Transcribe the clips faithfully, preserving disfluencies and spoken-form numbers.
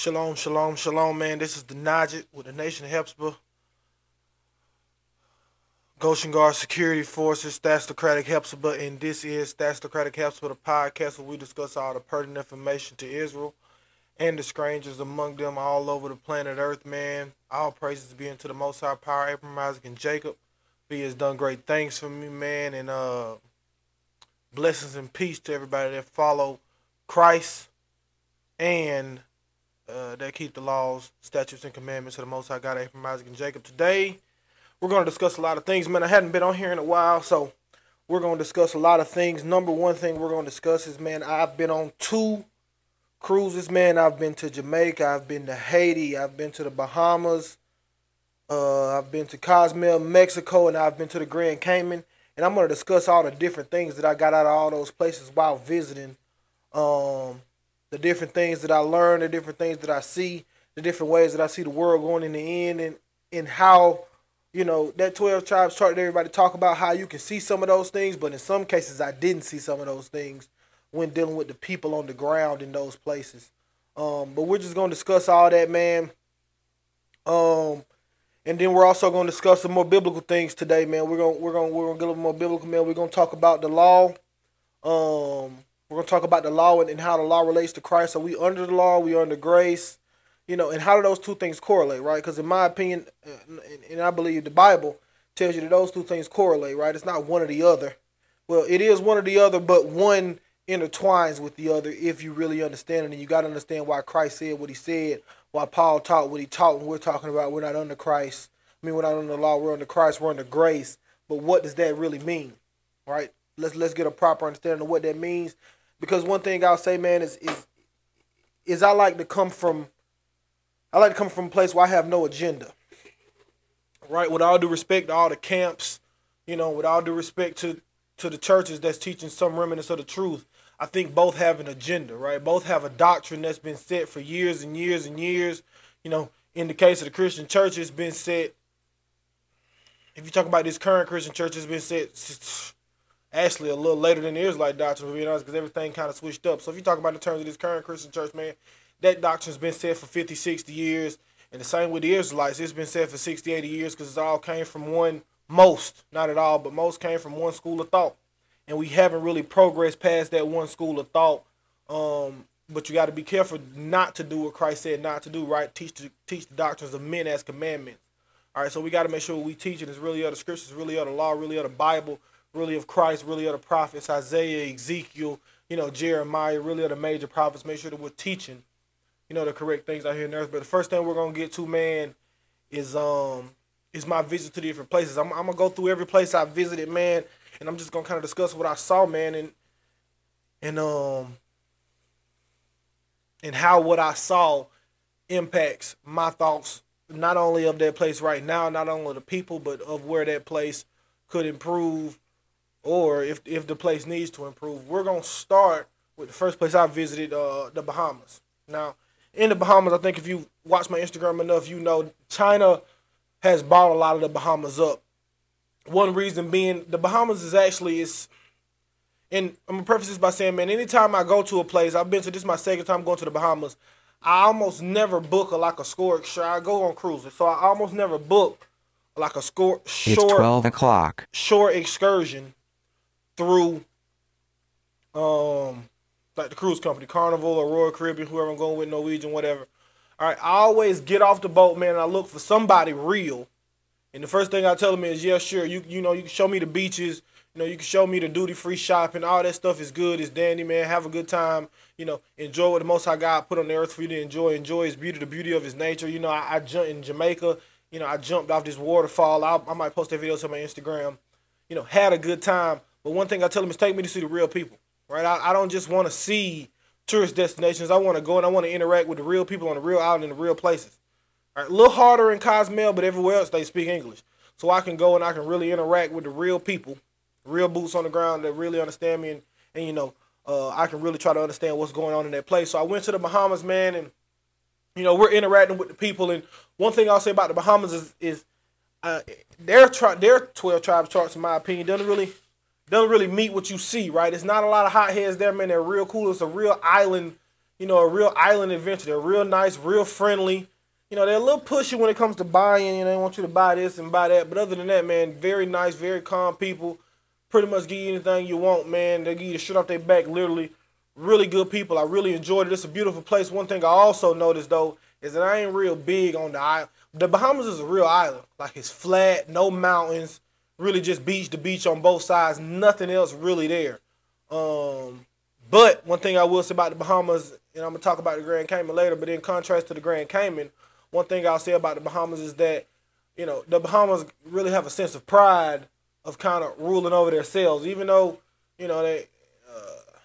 Shalom, shalom, shalom, man. This is the Najit with the Nation of Hepzibah, Goshen Guard Security Forces, Statocratic Hepzibah, and this is Statocratic Hepzibah, the podcast where we discuss all the pertinent information to Israel and the strangers among them all over the planet Earth, man. All praises be unto the Most High Power, Abraham, Isaac, and Jacob. He has done great things for me, man, and uh, blessings and peace to everybody that follow Christ and Uh, that keep the laws, statutes, and commandments of the Most High God, Abraham, Isaac, and Jacob. Today, we're going to discuss a lot of things. Man, I hadn't been on here in a while, so we're going to discuss a lot of things. Number one thing we're going to discuss is, man, I've been on two cruises, man. I've been to Jamaica, I've been to Haiti, I've been to the Bahamas, uh, I've been to Cozumel, Mexico, and I've been to the Grand Cayman. And I'm going to discuss all the different things that I got out of all those places while visiting. Um... The different things that I learn, the different things that I see, the different ways that I see the world going in the end, and, and how, you know, that twelve tribes chart, everybody talk about how you can see some of those things, but in some cases I didn't see some of those things when dealing with the people on the ground in those places. Um, but we're just going to discuss all that, man. Um, and then we're also going to discuss some more biblical things today, man. We're going we're going we're going to get a little more biblical, man. We're going to talk about the law. Um, We're going to talk about the law and, and how the law relates to Christ. Are we under the law? Are we under grace? You know, and how do those two things correlate, right? Because in my opinion, and, and I believe the Bible tells you that those two things correlate, right? It's not one or the other. Well, it is one or the other, but one intertwines with the other if you really understand it. And you got to understand why Christ said what he said, why Paul taught what he taught when we're talking about we're not under Christ. I mean, we're not under the law, we're under Christ, we're under grace. But what does that really mean, right? Let's let's get a proper understanding of what that means. Because one thing I'll say, man, is is is I like to come from I like to come from a place where I have no agenda. Right? With all due respect to all the camps, you know, with all due respect to, to the churches that's teaching some remnants of the truth, I think both have an agenda, right? Both have a doctrine that's been set for years and years and years. You know, in the case of the Christian church, it's been set. If you talk about this current Christian church, it's been set actually a little later than the Israelite doctrine, to be honest, because everything kind of switched up. So if you talk about in terms of this current Christian church, man, that doctrine's been set for fifty, sixty years. And the same with the Israelites. It's been set for sixty, eighty years because it all came from one, most, not at all, but most came from one school of thought. And we haven't really progressed past that one school of thought. Um, but you got to be careful not to do what Christ said not to do, right? Teach the, teach the doctrines of men as commandments. All right, so we got to make sure what we teach it is really of the scriptures, really of the law, really of the Bible, really of Christ, really of the prophets, Isaiah, Ezekiel, you know, Jeremiah, really of the major prophets. Make sure that we're teaching, you know, the correct things out here in earth. But the first thing we're gonna get to, man, is um is my visit to the different places. I'm, I'm gonna go through every place I visited, man, and I'm just gonna kind of discuss what I saw, man, and and um and how what I saw impacts my thoughts, not only of that place right now, not only the people, but of where that place could improve, or if if the place needs to improve. We're going to start with the first place I visited, uh, the Bahamas. Now, in the Bahamas, I think if you watch my Instagram enough, you know China has bought a lot of the Bahamas up. One reason being, the Bahamas is actually, is, and I'm going to preface this by saying, man, anytime I go to a place, I've been to, this is my second time going to the Bahamas, I almost never book a, like a score, I go on cruises, so I almost never book like a score, short, it's twelve o'clock. short excursion through um like the cruise company, Carnival or Royal Caribbean, whoever I'm going with, Norwegian, whatever. All right, I always get off the boat, man, and I look for somebody real. And the first thing I tell them is, yeah, sure, you you know, you can show me the beaches, you know, you can show me the duty-free shopping, all that stuff is good, it's dandy, man, have a good time, you know, enjoy what the Most High God put on the earth for you to enjoy, enjoy his beauty, the beauty of his nature. You know, I, I jumped in Jamaica, you know, I jumped off this waterfall, I, I might post that video to my Instagram, you know, had a good time. But one thing I tell them is take me to see the real people, right? I, I don't just want to see tourist destinations. I want to go and I want to interact with the real people on the real island in the real places. All right, a little harder in Cozumel, but everywhere else they speak English. So I can go and I can really interact with the real people, real boots on the ground that really understand me. And, and you know, uh, I can really try to understand what's going on in that place. So I went to the Bahamas, man, and, you know, we're interacting with the people. And one thing I'll say about the Bahamas is, is uh, their, tri- their twelve tribes charts, in my opinion, doesn't really... doesn't really meet what you see, right? It's not a lot of hotheads there, man. They're real cool. It's a real island you know, a real island adventure. They're real nice, real friendly. You know, they're a little pushy when it comes to buying. You know, they want you to buy this and buy that. But other than that, man, very nice, very calm people. Pretty much give you anything you want, man. They give you the shit off their back, literally. Really good people. I really enjoyed it. It's a beautiful place. One thing I also noticed, though, is that I ain't real big on the island. The Bahamas is a real island. Like, it's flat, no mountains, really just beach to beach on both sides. Nothing else really there. Um, but one thing I will say about the Bahamas, and I'm going to talk about the Grand Cayman later, but in contrast to the Grand Cayman, one thing I'll say about the Bahamas is that, you know, the Bahamas really have a sense of pride of kind of ruling over themselves, even though, you know, they uh,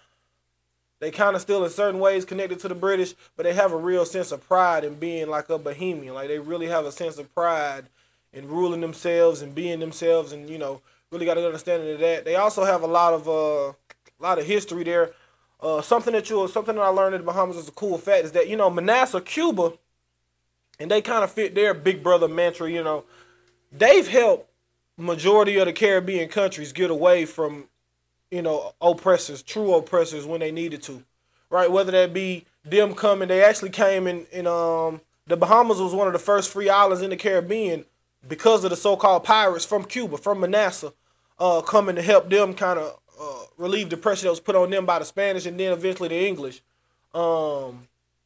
they kind of still in certain ways connected to the British, but they have a real sense of pride in being like a Bahamian. Like, they really have a sense of pride in ruling themselves and being themselves, and, you know, really got to understand of that. They also have a lot of uh, a lot of history there. Uh, something that you something that I learned in the Bahamas is a cool fact is that, you know, Manassas, Cuba, and they kind of fit their big brother mantra. You know, they've helped majority of the Caribbean countries get away from, you know, oppressors, true oppressors when they needed to, right? Whether that be them coming, they actually came in, in um, the Bahamas was one of the first free islands in the Caribbean because of the so-called pirates from Cuba, from Manassas, uh, coming to help them kind of uh, relieve the pressure that was put on them by the Spanish and then eventually the English. Um,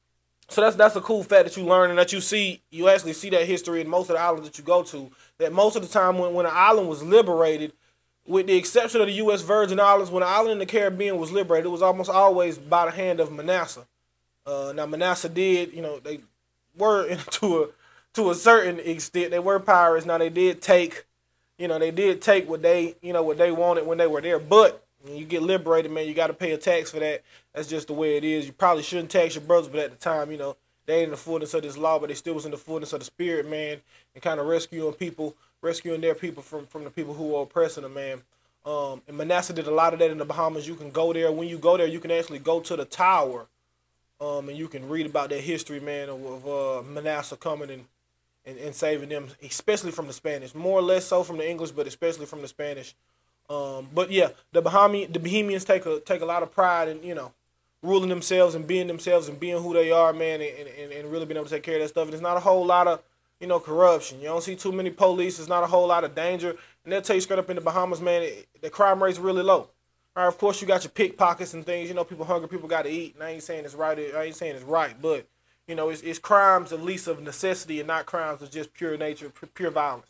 so that's that's a cool fact that you learn and that you see. You actually see that history in most of the islands that you go to. That most of the time when, when an island was liberated, with the exception of the U S Virgin Islands, when an island in the Caribbean was liberated, it was almost always by the hand of Manassas. Uh, now Manassas did, you know, they were to a to a certain extent, they were pirates. Now they did take, you know, they did take what they, you know, what they wanted when they were there. But when you get liberated, man, you got to pay a tax for that. That's just the way it is. You probably shouldn't tax your brothers, but at the time, you know, they ain't in the fullness of this law, but they still was in the fullness of the spirit, man, and kind of rescuing people, rescuing their people from, from the people who were oppressing them, man. Um, and Manassas did a lot of that in the Bahamas. You can go there. When you go there, you can actually go to the tower, um, and you can read about that history, man, of, of uh, Manassas coming and, and, and saving them, especially from the Spanish. More or less so from the English, but especially from the Spanish. Um, but yeah, the Bahami, the Bahamians take a take a lot of pride in, you know, ruling themselves and being themselves and being who they are, man, and, and, and really being able to take care of that stuff. And it's not a whole lot of, you know, corruption. You don't see too many police. It's not a whole lot of danger. And they'll tell you straight up in the Bahamas, man, it, the crime rate's really low. All right, of course, you got your pickpockets and things. You know, people hungry, people got to eat. And I ain't saying it's right. I ain't saying it's right, but you know, it's, it's crimes at least of necessity and not crimes of just pure nature, pure violence.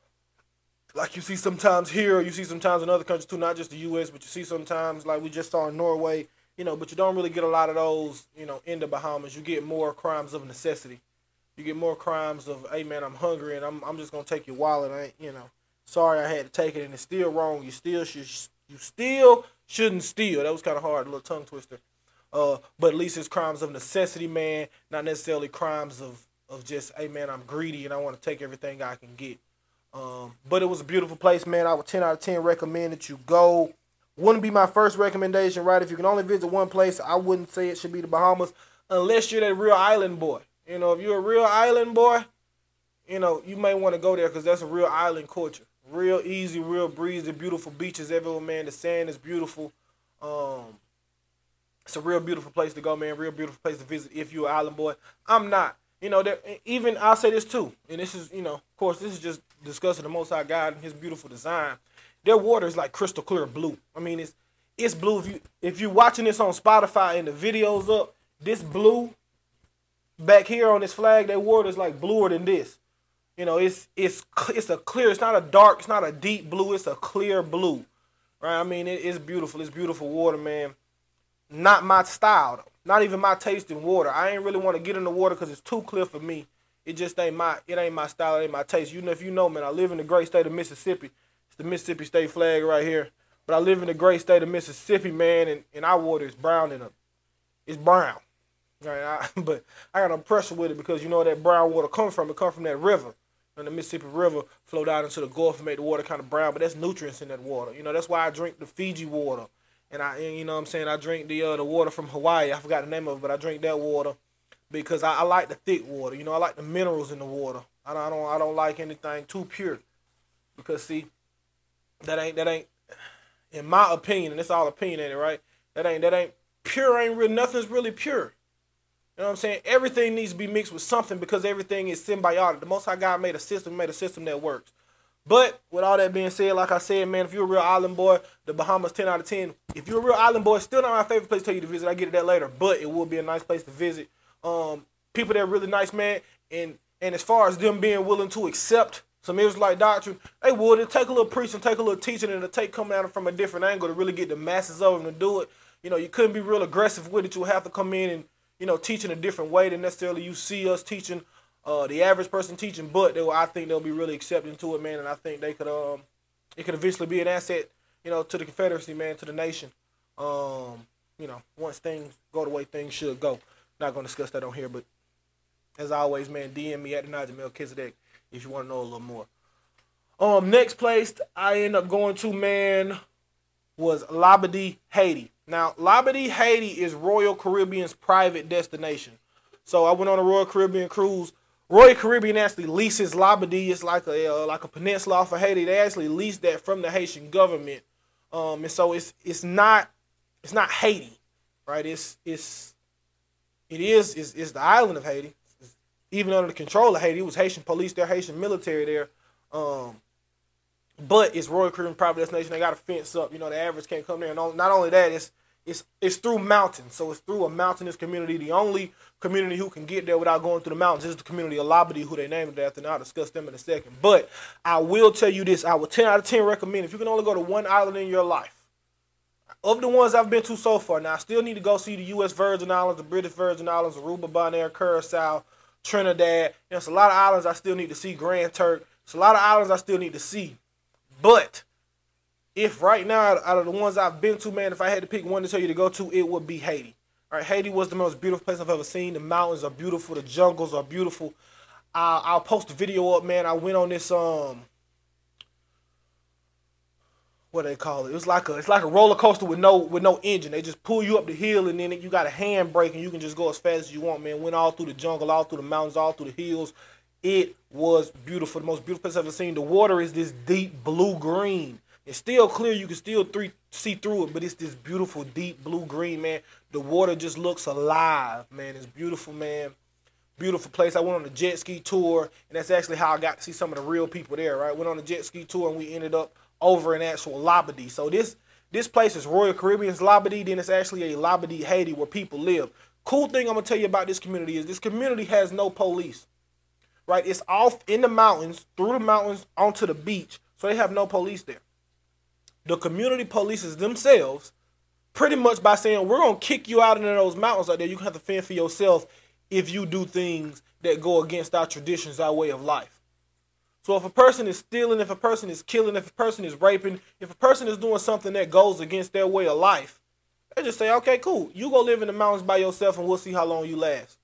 Like you see sometimes here, or you see sometimes in other countries too, not just the U S, but you see sometimes like we just saw in Norway, you know, but you don't really get a lot of those, you know, in the Bahamas. You get more crimes of necessity. You get more crimes of, hey man, I'm hungry and I'm I'm just gonna take your wallet. I ain't, you know, sorry I had to take it, and it's still wrong. You still should, you still shouldn't steal. That was kind of hard, a little tongue twister. Uh, but at least it's crimes of necessity, man, not necessarily crimes of of just, hey man, I'm greedy and I want to take everything I can get. Um, but it was a beautiful place, man. I would ten out of ten recommend that you go. Wouldn't be my first recommendation, right? If you can only visit one place, I wouldn't say it should be the Bahamas unless you're that real island boy. You know, if you're a real island boy, you know, you may want to go there because that's a real island culture. Real easy, real breezy, beautiful beaches everywhere, man. The sand is beautiful. Um, it's a real beautiful place to go, man. Real beautiful place to visit if you're an island boy. I'm not. You know, there, even I'll say this too, and this is, you know, of course, this is just discussing the Most High God and His beautiful design. Their water is like crystal clear blue. I mean, it's it's blue. If you if you're watching this on Spotify and the videos up, this blue back here on this flag, their water is like bluer than this. You know, it's it's it's a clear. It's not a dark. It's not a deep blue. It's a clear blue, right? I mean, it, it's beautiful. It's beautiful water, man. Not my style, though. Not even my taste in water. I ain't really want to get in the water because it's too clear for me. It just ain't my, it ain't my style. It ain't my taste. You know, if you know, man, I live in the great state of Mississippi. It's the Mississippi state flag right here. But I live in the great state of Mississippi, man, and, and our water is brown and it's brown. Right? I, but I got no pressure with it because you know where that brown water comes from. It comes from that river. And the Mississippi River flow down into the Gulf and make the water kind of brown. But that's nutrients in that water. You know, that's why I drink the Fiji water. And I, you know what I'm saying, I drink the uh, the water from Hawaii. I forgot the name of it, but I drink that water because I, I like the thick water. You know, I like the minerals in the water. I don't, I don't, I don't like anything too pure because see, that ain't that ain't, in my opinion, and it's all opinion, ain't it, right? That ain't that ain't pure. Ain't real. Nothing's really pure. You know what I'm saying? Everything needs to be mixed with something because everything is symbiotic. The Most High God made a system, made a system that works. But with all that being said, like I said, man, if you're a real island boy, the Bahamas ten out of ten. If you're a real island boy, still not my favorite place to tell you to visit. I get to that later, but it will be a nice place to visit. Um, people that are really nice, man, and and as far as them being willing to accept some Israelite doctrine, they would. It'll take a little preaching, take a little teaching, and it'll take coming at them from a different angle to really get the masses of them to do it. You know, you couldn't be real aggressive with it. You'll have to come in and, you know, teach in a different way than necessarily you see us teaching. Uh, the average person teaching, but they will, I think they'll be really accepting to it, man, and I think they could, um, it could eventually be an asset, you know, to the Confederacy, man, to the nation. Um, you know, once things go the way things should go. Not gonna discuss that on here, but as always, man, D M me at the Nigel Melchizedek if you want to know a little more. Um, next place I end up going to, man, was Labadee, Haiti. Now, Labadee, Haiti is Royal Caribbean's private destination. So I went on a Royal Caribbean cruise. Royal Caribbean actually leases Labadee. It's like a uh, like a peninsula off of Haiti. They actually leased that from the Haitian government, um, and so it's it's not it's not Haiti, right? It's it's it is it's, it's the island of Haiti. It's even under the control of Haiti. It was Haitian police there, Haitian military there, um, but it's Royal Caribbean private destination. They got a fence up. You know, the average can't come there. And not only that, it's It's it's through mountains, so it's through a mountainous community. The only community who can get there without going through the mountains is the community of Labadee, who they named it after, and I'll discuss them in a second. But I will tell you this, I would ten out of ten recommend, if you can only go to one island in your life, of the ones I've been to so far, now I still need to go see the U S Virgin Islands, the British Virgin Islands, Aruba, Bonaire, Curacao, Trinidad. There's a lot of islands I still need to see, Grand Turk. There's a lot of islands I still need to see. But if right now, out of the ones I've been to, man, if I had to pick one to tell you to go to, it would be Haiti. All right, Haiti was the most beautiful place I've ever seen. The mountains are beautiful. The jungles are beautiful. I'll, I'll post a video up, man. I went on this, um, what do they call it? It was like a, it's like a roller coaster with no with no engine. They just pull you up the hill, and then you got a handbrake, and you can just go as fast as you want, man. Went all through the jungle, all through the mountains, all through the hills. It was beautiful. The most beautiful place I've ever seen. The water is this deep blue-green. It's still clear. You can still three, see through it, but it's this beautiful, deep blue-green, man. The water just looks alive, man. It's beautiful, man. Beautiful place. I went on a jet ski tour, and that's actually how I got to see some of the real people there, right? Went on a jet ski tour, and we ended up over in actual Labadee. So this this place is Royal Caribbean's Labadee. Then it's actually a Labadee, Haiti, where people live. Cool thing I'm going to tell you about this community is this community has no police, right? It's off in the mountains, through the mountains, onto the beach, so they have no police there. The community polices themselves pretty much by saying, we're going to kick you out into those mountains out there. You have to fend for yourself if you do things that go against our traditions, our way of life. So if a person is stealing, if a person is killing, if a person is raping, if a person is doing something that goes against their way of life, they just say, okay, cool. You go live in the mountains by yourself and we'll see how long you last.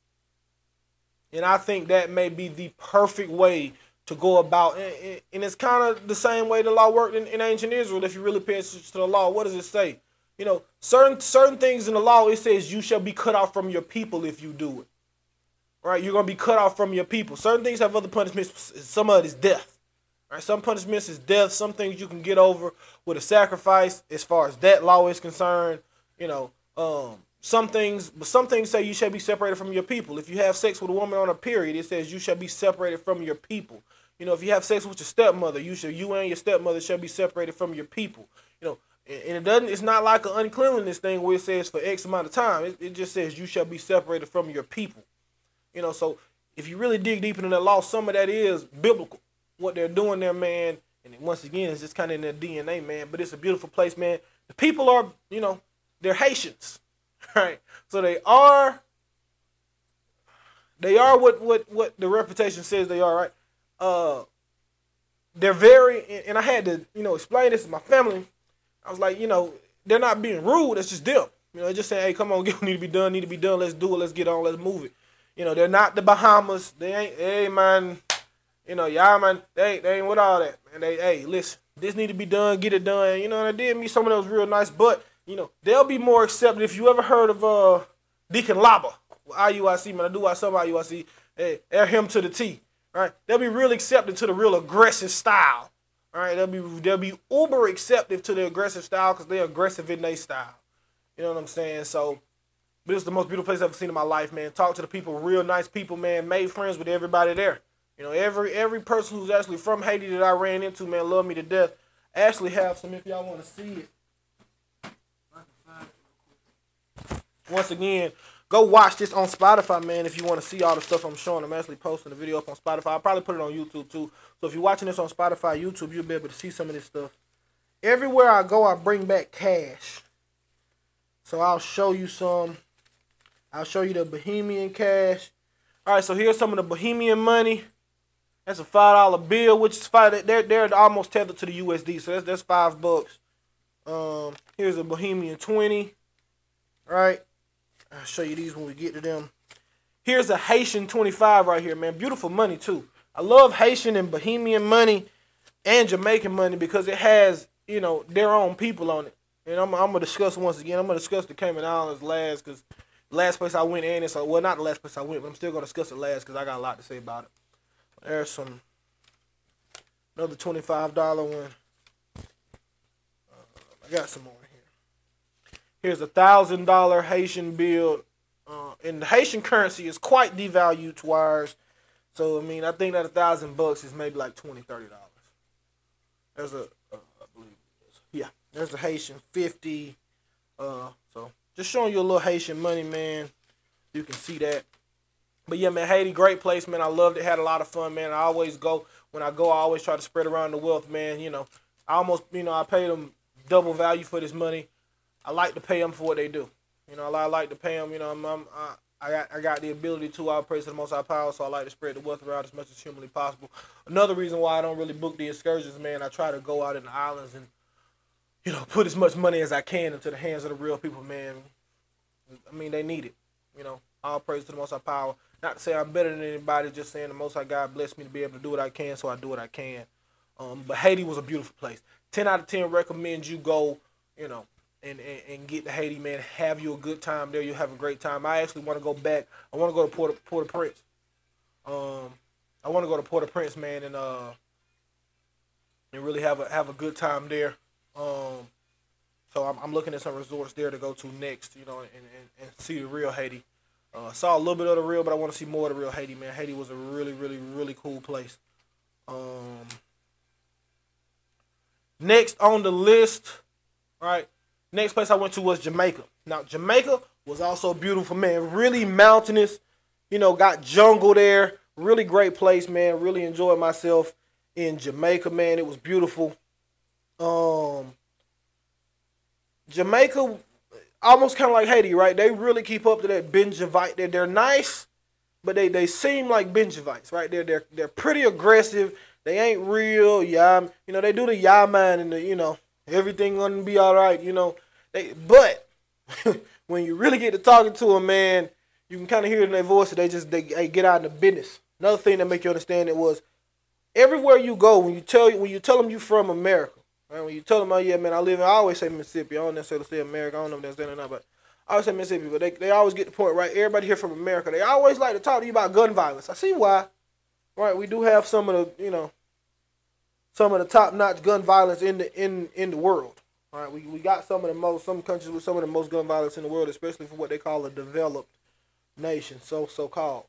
And I think that may be the perfect way to go about, and it's kind of the same way the law worked in, in ancient Israel. If you really pay attention to the law, what does it say? You know, certain certain things in the law, it says you shall be cut off from your people if you do it. Right? You're going to be cut off from your people. Certain things have other punishments. Some of it is death. Right? Some punishments is death. Some things you can get over with a sacrifice as far as that law is concerned. You know, um, some things, but some things say you shall be separated from your people. If you have sex with a woman on a period, it says you shall be separated from your people. You know, if you have sex with your stepmother, you should, you and your stepmother shall be separated from your people. You know, and it doesn't, it's not like an uncleanliness thing where it says for X amount of time. It, it just says you shall be separated from your people. You know, so if you really dig deep into the law, some of that is biblical. What they're doing there, man, and once again, it's just kind of in their D N A, man. But it's a beautiful place, man. The people are, you know, they're Haitians, right? So they are, they are what what what the reputation says they are, right? Uh, they're very, and I had to, you know, explain this to my family. I was like, you know, they're not being rude. It's just them. You know, they're just saying, hey, come on, get, need to be done, need to be done. Let's do it. Let's get on. Let's move it. You know, they're not the Bahamas. They ain't, hey, man, you know, y'all, man, they, they ain't with all that. And they, hey, listen, this need to be done. Get it done. You know, and they did meet some of those real nice, but, you know, they'll be more accepted. If you ever heard of uh, Deacon Laba, I U I C, man, I do I some I U I C, hey, air him to the T. Right, they'll be real accepted to the real aggressive style. All right, they'll be they'll be uber acceptive to the aggressive style because they're aggressive in their style. You know what I'm saying? So But it's the most beautiful place I've ever seen in my life, man. Talk to the people, real nice people, man. Made friends with everybody there. You know, every every person who's actually from Haiti that I ran into, man, love me to death. I actually have some if y'all want to see it. Once again, go watch this on Spotify, man, if you want to see all the stuff I'm showing. I'm actually posting the video up on Spotify. I'll probably put it on YouTube, too. So if you're watching this on Spotify, YouTube, you'll be able to see some of this stuff. Everywhere I go, I bring back cash. So I'll show you some. I'll show you the Bohemian cash. All right, so here's some of the Bohemian money. That's a five dollar bill, which is five. They're they're almost tethered to the U S D, so that's that's five bucks. Um, here's a Bohemian twenty. All right, I'll show you these when we get to them. Here's a Haitian twenty-five right here, man. Beautiful money too. I love Haitian and Bohemian money and Jamaican money because it has, you know, their own people on it. And I'm I'm gonna discuss once again. I'm gonna discuss the Cayman Islands last because last place I went in, so well not the last place I went, but I'm still gonna discuss it last because I got a lot to say about it. There's some another twenty-five dollar one. Uh, I got some more here. Here's a thousand dollar Haitian bill, uh, and the Haitian currency is quite devalued to ours. So I mean, I think that a thousand bucks is maybe like twenty, thirty dollars. There's a, uh, I believe it is. Yeah, there's a Haitian fifty. Uh, so just showing you a little Haitian money, man. You can see that. But yeah, man, Haiti, great place, man. I loved it. Had a lot of fun, man. I always go. When I go, I always try to spread around the wealth, man. You know, I almost, you know, I pay them double value for this money. I like to pay them for what they do. You know, I like to pay them. You know, I'm, I'm, I, I got, I got the ability to. I praise to the Most High Power, so I like to spread the wealth around as much as humanly possible. Another reason why I don't really book the excursions, man, I try to go out in the islands and, you know, put as much money as I can into the hands of the real people, man. I mean, they need it. You know, all praise to the Most High Power. Not to say I'm better than anybody, just saying the Most High God blessed me to be able to do what I can, so I do what I can. Um, but Haiti was a beautiful place. ten out of ten recommend you go, you know, and, and, and get to Haiti, man. Have you a good time there. You'll have a great time. I actually want to go back. I want to go to Port Port-au-Prince. Um, I want to go to Port-au-Prince, man, and uh, and really have a have a good time there. Um, so I'm, I'm looking at some resorts there to go to next, you know, and, and, and see the real Haiti. Uh, saw a little bit of the real, but I want to see more of the real Haiti, man. Haiti was a really, really, really cool place. Um, next on the list, all right, next place I went to was Jamaica. Now, Jamaica was also beautiful, man. Really mountainous, you know, got jungle there. Really great place, man. Really enjoyed myself in Jamaica, man. It was beautiful. Um, Jamaica, almost kind of like Haiti, right? They really keep up to that Benjavite. They're, they're nice, but they, they seem like Benjavites, right? They're, they're, they're pretty aggressive. They ain't real. Yeah, you know, they do the yeah man and the, you know, everything gonna be all right, you know. They, but when you really get to talking to them, man, you can kind of hear in their voice that they just they, they get out in the business. Another thing that make you understand it was everywhere you go, when you tell when you tell them you from America, right? When you tell them, oh yeah, man, I live in, I always say Mississippi. I don't necessarily say America. I don't know if that's that or not, but I always say Mississippi. But they, they always get the point, right? Everybody here from America, they always like to talk to you about gun violence. I see why, right? We do have some of the, you know, some of the top-notch gun violence in the in in the world. All right, we we got some of the most some countries with some of the most gun violence in the world, especially for what they call a developed nation, so so called.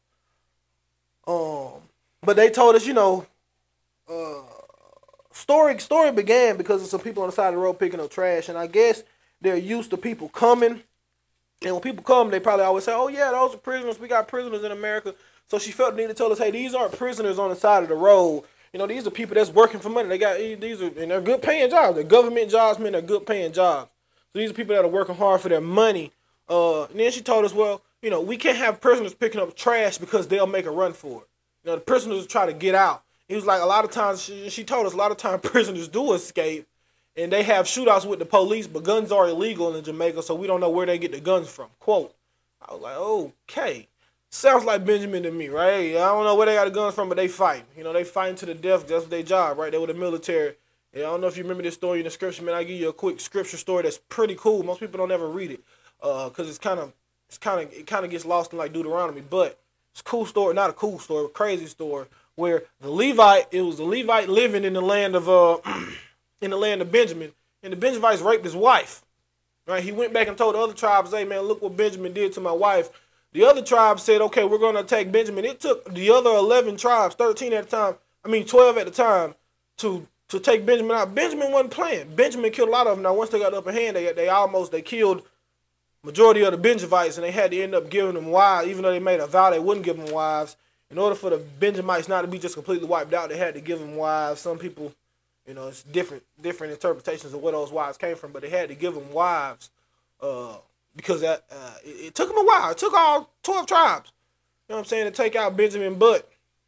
Um, but they told us, you know, uh, story story began because of some people on the side of the road picking up trash, and I guess they're used to people coming, and when people come, they probably always say, "Oh yeah, those are prisoners. We got prisoners in America." So she felt the need to tell us, "Hey, these aren't prisoners on the side of the road. You know, these are people that's working for money. They got these are and they're good paying jobs. They're government jobs, man. They're good paying jobs. So these are people that are working hard for their money." Uh, and then she told us, well, you know, we can't have prisoners picking up trash because they'll make a run for it. You know, the prisoners try to get out. He was like, a lot of times, she, she told us, a lot of times prisoners do escape, and they have shootouts with the police, but guns are illegal in Jamaica, so we don't know where they get the guns from. Quote. I was like, okay. Sounds like Benjamin to me, right? I don't know where they got the guns from, but they fight. You know, they fighting to the death. That's their job, right? They were the military. And I don't know if you remember this story in the scripture, man. I give you a quick scripture story that's pretty cool. Most people don't ever read it, uh, cause it's kind of, it's kind of, it kind of gets lost in like Deuteronomy. But it's a cool story, not a cool story, a crazy story, where the Levite, it was the Levite living in the land of, uh, in the land of Benjamin, and the Benjamites raped his wife. Right? He went back and told the other tribes, hey, man, look what Benjamin did to my wife. The other tribe said, okay, we're going to attack Benjamin. It took the other eleven tribes, thirteen at the time, I mean twelve at the time, to to take Benjamin out. Benjamin wasn't playing. Benjamin killed a lot of them. Now, once they got the upper hand, they, they almost, they killed majority of the Benjamites, and they had to end up giving them wives, even though they made a vow they wouldn't give them wives. In order for the Benjamites not to be just completely wiped out, they had to give them wives. Some people, you know, it's different different interpretations of where those wives came from, but they had to give them wives uh, because that uh, it, it took them a while. It took all twelve tribes, you know what I'm saying, to take out Benjamin. But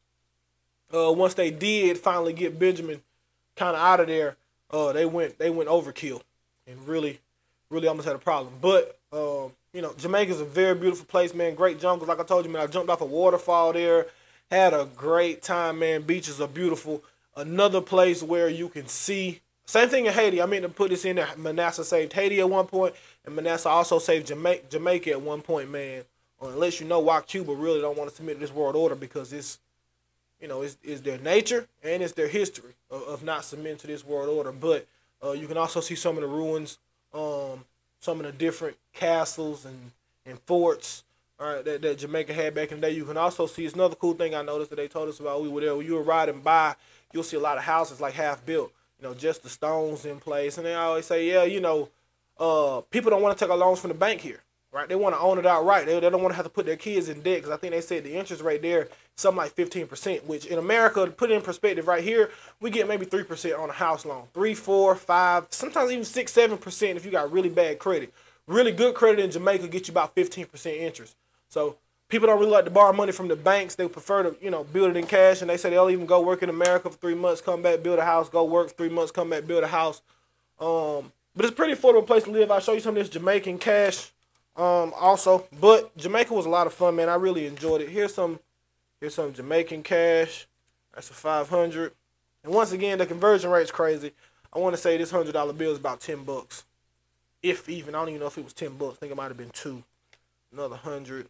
uh, once they did finally get Benjamin kind of out of there, uh, they went they went overkill and really, really almost had a problem. But um, you know, Jamaica's a very beautiful place, man. Great jungles, like I told you, man. I jumped off a waterfall there, had a great time, man. Beaches are beautiful. Another place where you can see, same thing in Haiti. I meant to put this in there. Manasseh saved Haiti at one point, and Manasseh also saved Jamaica, Jamaica at one point, man. Or unless you know why Cuba really don't want to submit to this world order, because it's, you know, it's, it's their nature and it's their history of, of not submitting to this world order. But uh, you can also see some of the ruins, um, some of the different castles and, and forts, all right, that, that Jamaica had back in the day. You can also see, it's another cool thing I noticed that they told us about. We were there. When you were riding by, you'll see a lot of houses like half built, you know, just the stones in place. And they always say, yeah, you know, uh, people don't want to take out loans from the bank here, right? They want to own it outright. They, they don't want to have to put their kids in debt, because I think they said the interest rate there is something like fifteen percent, which in America, to put it in perspective right here, we get maybe three percent on a house loan. three, four, five, sometimes even six, seven percent if you got really bad credit. Really good credit in Jamaica get you about fifteen percent interest. So people don't really like to borrow money from the banks. They prefer to, you know, build it in cash, and they say they'll even go work in America for three months, come back, build a house, go work for three months, come back, build a house. Um, but it's a pretty affordable place to live. I'll show you some of this Jamaican cash um, also. But Jamaica was a lot of fun, man. I really enjoyed it. Here's some here's some Jamaican cash. That's a five hundred. And once again, the conversion rate's crazy. I want to say this one hundred dollar bill is about ten bucks. If even, I don't even know if it was ten bucks. I think it might have been two. Another one hundred.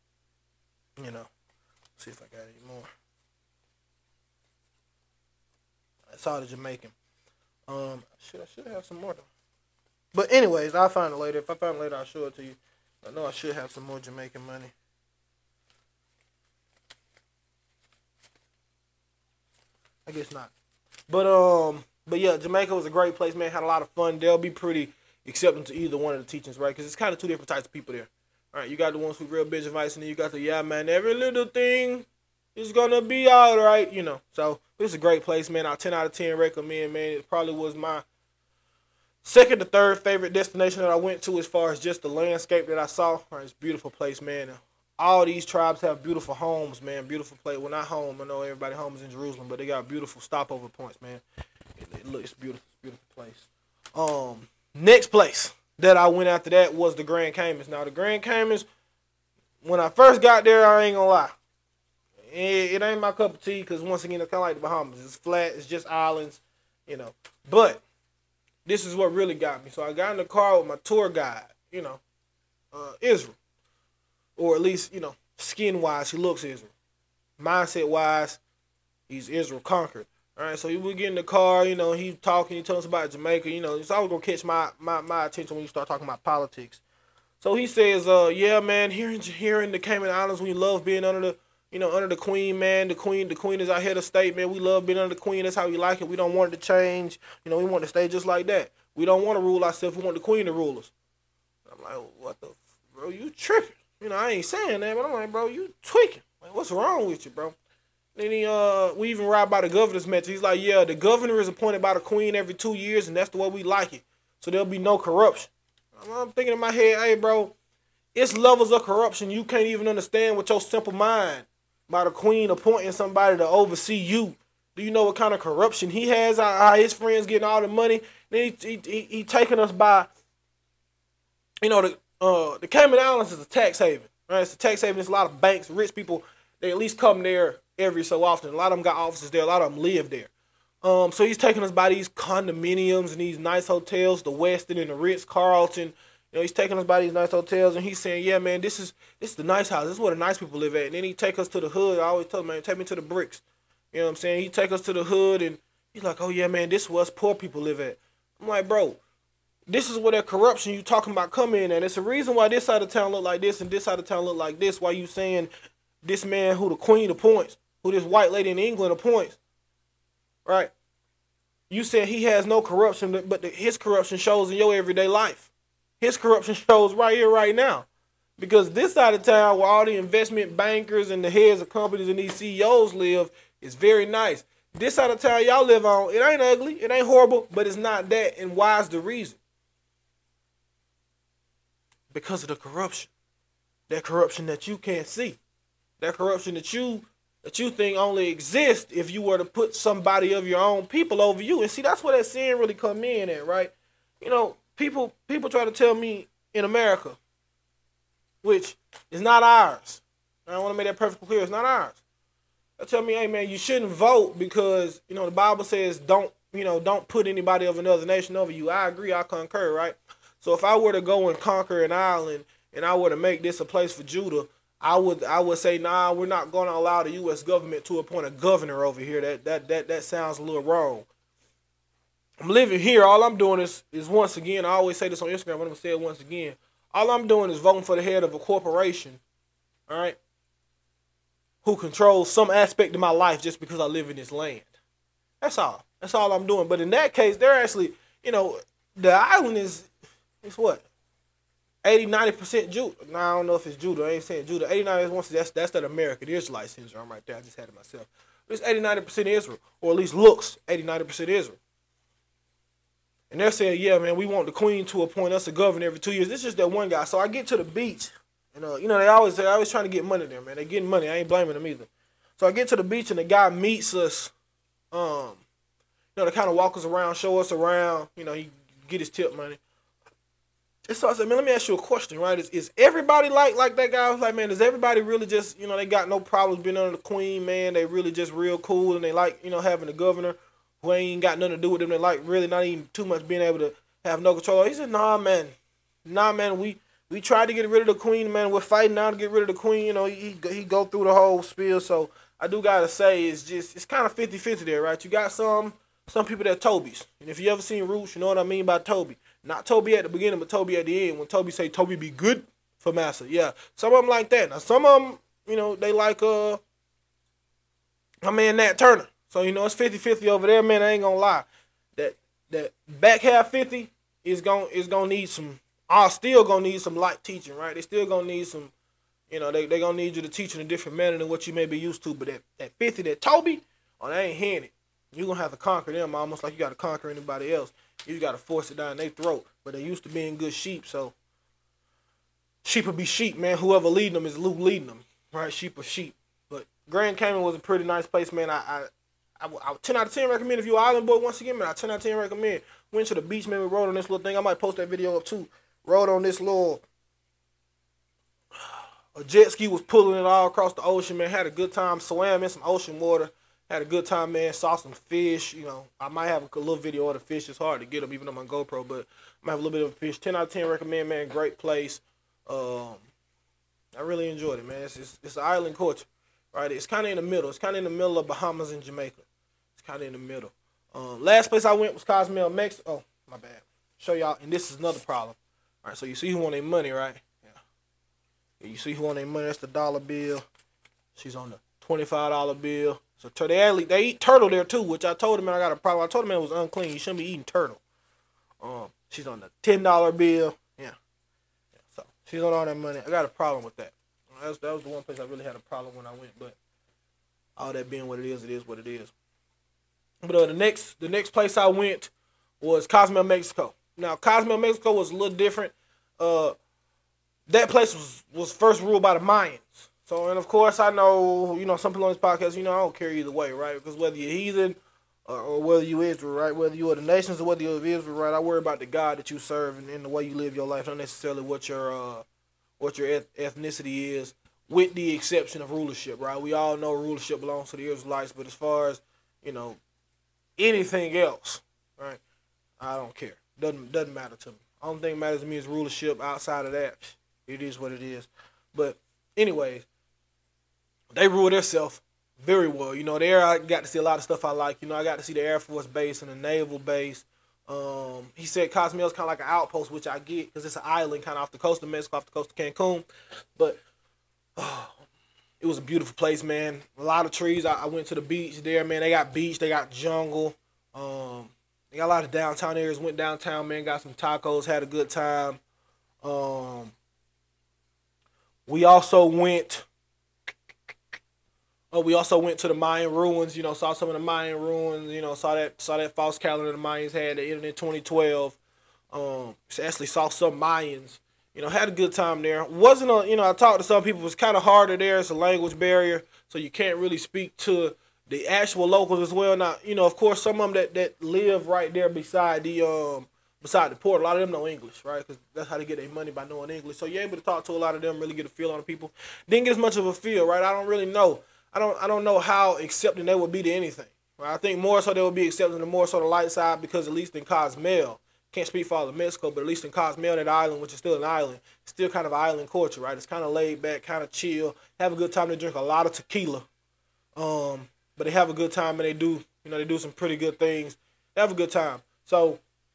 You know, see if I got any more. That's all the Jamaican. Um, should I should have some more though. But anyways, I'll find it later. If I find it later, I'll show it to you. I know I should have some more Jamaican money. I guess not. But um, but yeah, Jamaica was a great place, man. Had a lot of fun. They'll be pretty accepting to either one of the teachings, right? Because it's kind of two different types of people there. All right, you got the ones who real Benjamites, and then you got the, yeah, man, every little thing is going to be all right, you know. So, it's a great place, man. I ten out of ten recommend, man. It probably was my second to third favorite destination that I went to as far as just the landscape that I saw. All right, it's a beautiful place, man. All these tribes have beautiful homes, man. Beautiful place. Well, not home. I know everybody home is in Jerusalem, but they got beautiful stopover points, man. It, it looks beautiful. Beautiful place. Um, next place that I went after that was the Grand Caymans. Now, the Grand Caymans, when I first got there, I ain't gonna lie, it, it ain't my cup of tea, because once again, it's kind of like the Bahamas. It's flat, it's just islands, you know. But this is what really got me. So I got in the car with my tour guide, you know, uh, Israel. Or at least, you know, skin-wise, he looks Israel. Mindset-wise, he's Israel conquered. All right, so we get in the car, you know, he talking, he telling us about Jamaica, you know, it's always going to catch my, my, my attention when you start talking about politics. So he says, uh, yeah, man, here in, here in the Cayman Islands, we love being under the, you know, under the Queen, man. The Queen, the Queen is our head of state, man. We love being under the Queen. That's how we like it. We don't want it to change. You know, we want to stay just like that. We don't want to rule ourselves. We want the Queen to rule us. I'm like, what the, bro, you tripping. You know, I ain't saying that, but I'm like, bro, you tweaking. Like, what's wrong with you, bro? Then he, uh, we even ride by the governor's mansion. He's like, yeah, the governor is appointed by the Queen every two years, and that's the way we like it. So there'll be no corruption. I'm thinking in my head, hey, bro, it's levels of corruption you can't even understand with your simple mind. By the Queen appointing somebody to oversee you. Do you know what kind of corruption he has? How his friends getting all the money? Then he, he, he, he taking us by, you know, the uh, the Cayman Islands is a tax haven. Right? It's a tax haven. There's a lot of banks, rich people. They at least come there every so often. A lot of them got offices there. A lot of them live there. Um, so he's taking us by these condominiums and these nice hotels, the Westin and the Ritz Carlton. You know, he's taking us by these nice hotels, and he's saying, yeah, man, this is this is the nice house. This is where the nice people live at. And then he take us to the hood. I always tell him, man, take me to the bricks. You know what I'm saying? He take us to the hood, and he's like, oh, yeah, man, this is where us poor people live at. I'm like, bro, this is where that corruption you talking about come in, and it's a reason why this side of town look like this and this side of town look like this. Why you saying this man who the queen appoints, who this white lady in England appoints, right? You said he has no corruption, but the, his corruption shows in your everyday life. His corruption shows right here, right now. Because this side of town, where all the investment bankers and the heads of companies and these C E Os live, is very nice. This side of town y'all live on, it ain't ugly, it ain't horrible, but it's not that. And why is the reason? Because of the corruption. That corruption that you can't see. That corruption that you that you think only exists if you were to put somebody of your own people over you. And see, that's where that sin really come in at, right? You know, people people try to tell me in America, which is not ours. I want to make that perfectly clear. It's not ours. They tell me, hey man, you shouldn't vote because, you know, the Bible says don't, you know, don't put anybody of another nation over you. I agree, I concur, right? So if I were to go and conquer an island and I were to make this a place for Judah, I would I would say, nah, we're not going to allow the U S government to appoint a governor over here. That that that that sounds a little wrong. I'm living here. All I'm doing is is once again, I always say this on Instagram, I'm going to say it once again. All I'm doing is voting for the head of a corporation, all right, who controls some aspect of my life just because I live in this land. That's all. That's all I'm doing. But in that case, they're actually, you know, the island is, it's what? eighty, ninety percent Judah. Now, I don't know if it's Judah. I ain't saying Judah. eighty, ninety percent, that's, that's that American Israelite syndrome right there. I just had it myself. But it's eighty, ninety percent Israel, or at least looks eighty, ninety percent Israel. And they're saying, yeah, man, we want the queen to appoint us a governor every two years. This is just that one guy. So I get to the beach, and uh, you know, they always they always trying to get money there, man. They getting money. I ain't blaming them either. So I get to the beach, and the guy meets us. Um, you know, to kind of walk us around, show us around. You know, he get his tip money. And so I said, man, let me ask you a question, right? Is, is everybody like like that guy? I was like, man, does everybody really just, you know, they got no problems being under the queen, man? They really just real cool, and they like, you know, having a governor who ain't got nothing to do with them. They like really not even too much being able to have no control. He said, nah, man. Nah, man, we we tried to get rid of the queen, man. We're fighting now to get rid of the queen. You know, he, he go through the whole spiel. So I do got to say, it's just, it's kind of fifty-fifty there, right? You got some some people that Toby's. And if you ever seen Roots, you know what I mean by Toby. Not Toby at the beginning, but Toby at the end. When Toby say, Toby be good for Massa. Yeah, some of them like that. Now, some of them, you know, they like uh, my man Nat Turner. So, you know, it's fifty-fifty over there, man. I ain't gonna lie. That that back half fifty is gonna is gonna need some. I still gonna need some light teaching, right? They still gonna need some. You know, they they gonna need you to teach in a different manner than what you may be used to. But that that fifty, that Toby, oh, they ain't hearing it. You gonna have to conquer them, almost like you got to conquer anybody else. You got to force it down their throat. But they used to being good sheep, so sheep will be sheep, man. Whoever leading them is Luke leading them, right? Sheep are sheep. But Grand Cayman was a pretty nice place, man. I. I I, I ten out of ten recommend if you're an island boy once again, man. I ten out of ten recommend. Went to the beach, man. We rode on this little thing. I might post that video up too. Rode on this little a jet ski, was pulling it all across the ocean, man. Had a good time. Swam in some ocean water. Had a good time, man. Saw some fish. You know, I might have a little video of the fish. It's hard to get them even on my GoPro, but I might have a little bit of fish. ten out of ten recommend, man. Great place. Um, I really enjoyed it, man. It's it's, it's an island culture, right? It's kind of in the middle. It's kind of in the middle of Bahamas and Jamaica. Kind of in the middle. Um, last place I went was Cozumel, Mexico. Oh, my bad. Show y'all, and this is another problem. All right, so you see who want their money, right? Yeah. yeah. You see who want their money? That's the dollar bill. She's on the twenty-five dollar bill. So they actually, they eat turtle there too, which I told him, man, I got a problem. I told him, man, it was unclean. You shouldn't be eating turtle. Um, she's on the ten dollar bill. Yeah. yeah. So she's on all that money. I got a problem with that. That was, that was the one place I really had a problem when I went, but all that being what it is, it is what it is. But uh, the next the next place I went was Cozumel, Mexico. Now, Cozumel, Mexico was a little different. Uh, that place was, was first ruled by the Mayans. So, and of course, I know, you know, some people on this podcast, you know, I don't care either way, right? Because whether you're heathen or, or whether you Israel, right? Whether you are the nations or whether you're Israel, right? I worry about the God that you serve and, and the way you live your life, not necessarily what your uh, what your eth- ethnicity is, with the exception of rulership, right? We all know rulership belongs to the Israelites, but as far as, you know, anything else, right? I don't care. Doesn't doesn't matter to me. Only thing that matters to me is rulership. Outside of that, it is what it is. But anyways, they rule themselves very well. You know, there I got to see a lot of stuff I like. You know, I got to see the Air Force Base and the Naval Base. Um, he said Cozumel is kind of like an outpost, which I get because it's an island kind of off the coast of Mexico, off the coast of Cancun. But oh, it was a beautiful place, man. A lot of trees. I, I went to the beach there, man. They got beach, they got jungle. Um, they got a lot of downtown areas. Went downtown, man. Got some tacos, had a good time. Um, we also went. Oh, we also went to the Mayan ruins. You know, saw some of the Mayan ruins. You know, saw that saw that false calendar the Mayans had that ended in twenty twelve. Um, actually saw some Mayans. You know, had a good time there. Wasn't a, you know, I talked to some people. It was kind of harder there. It's a language barrier, so you can't really speak to the actual locals as well. Now, you know, of course, some of them that, that live right there beside the um beside the port, a lot of them know English, right? Because that's how they get their money, by knowing English. So you're able to talk to a lot of them, really get a feel on the people. Didn't get as much of a feel, right? I don't really know. I don't I don't know how accepting they would be to anything. Right? I think more so they would be accepting the more so the light side, because at least in Cozumel, can't speak for all of Mexico, but at least in Cozumel, that island, which is still an island, it's still kind of an island culture, right? It's kind of laid back, kind of chill, have a good time. They drink a lot of tequila, um, but they have a good time, and they do, you know, they do some pretty good things. They have a good time. So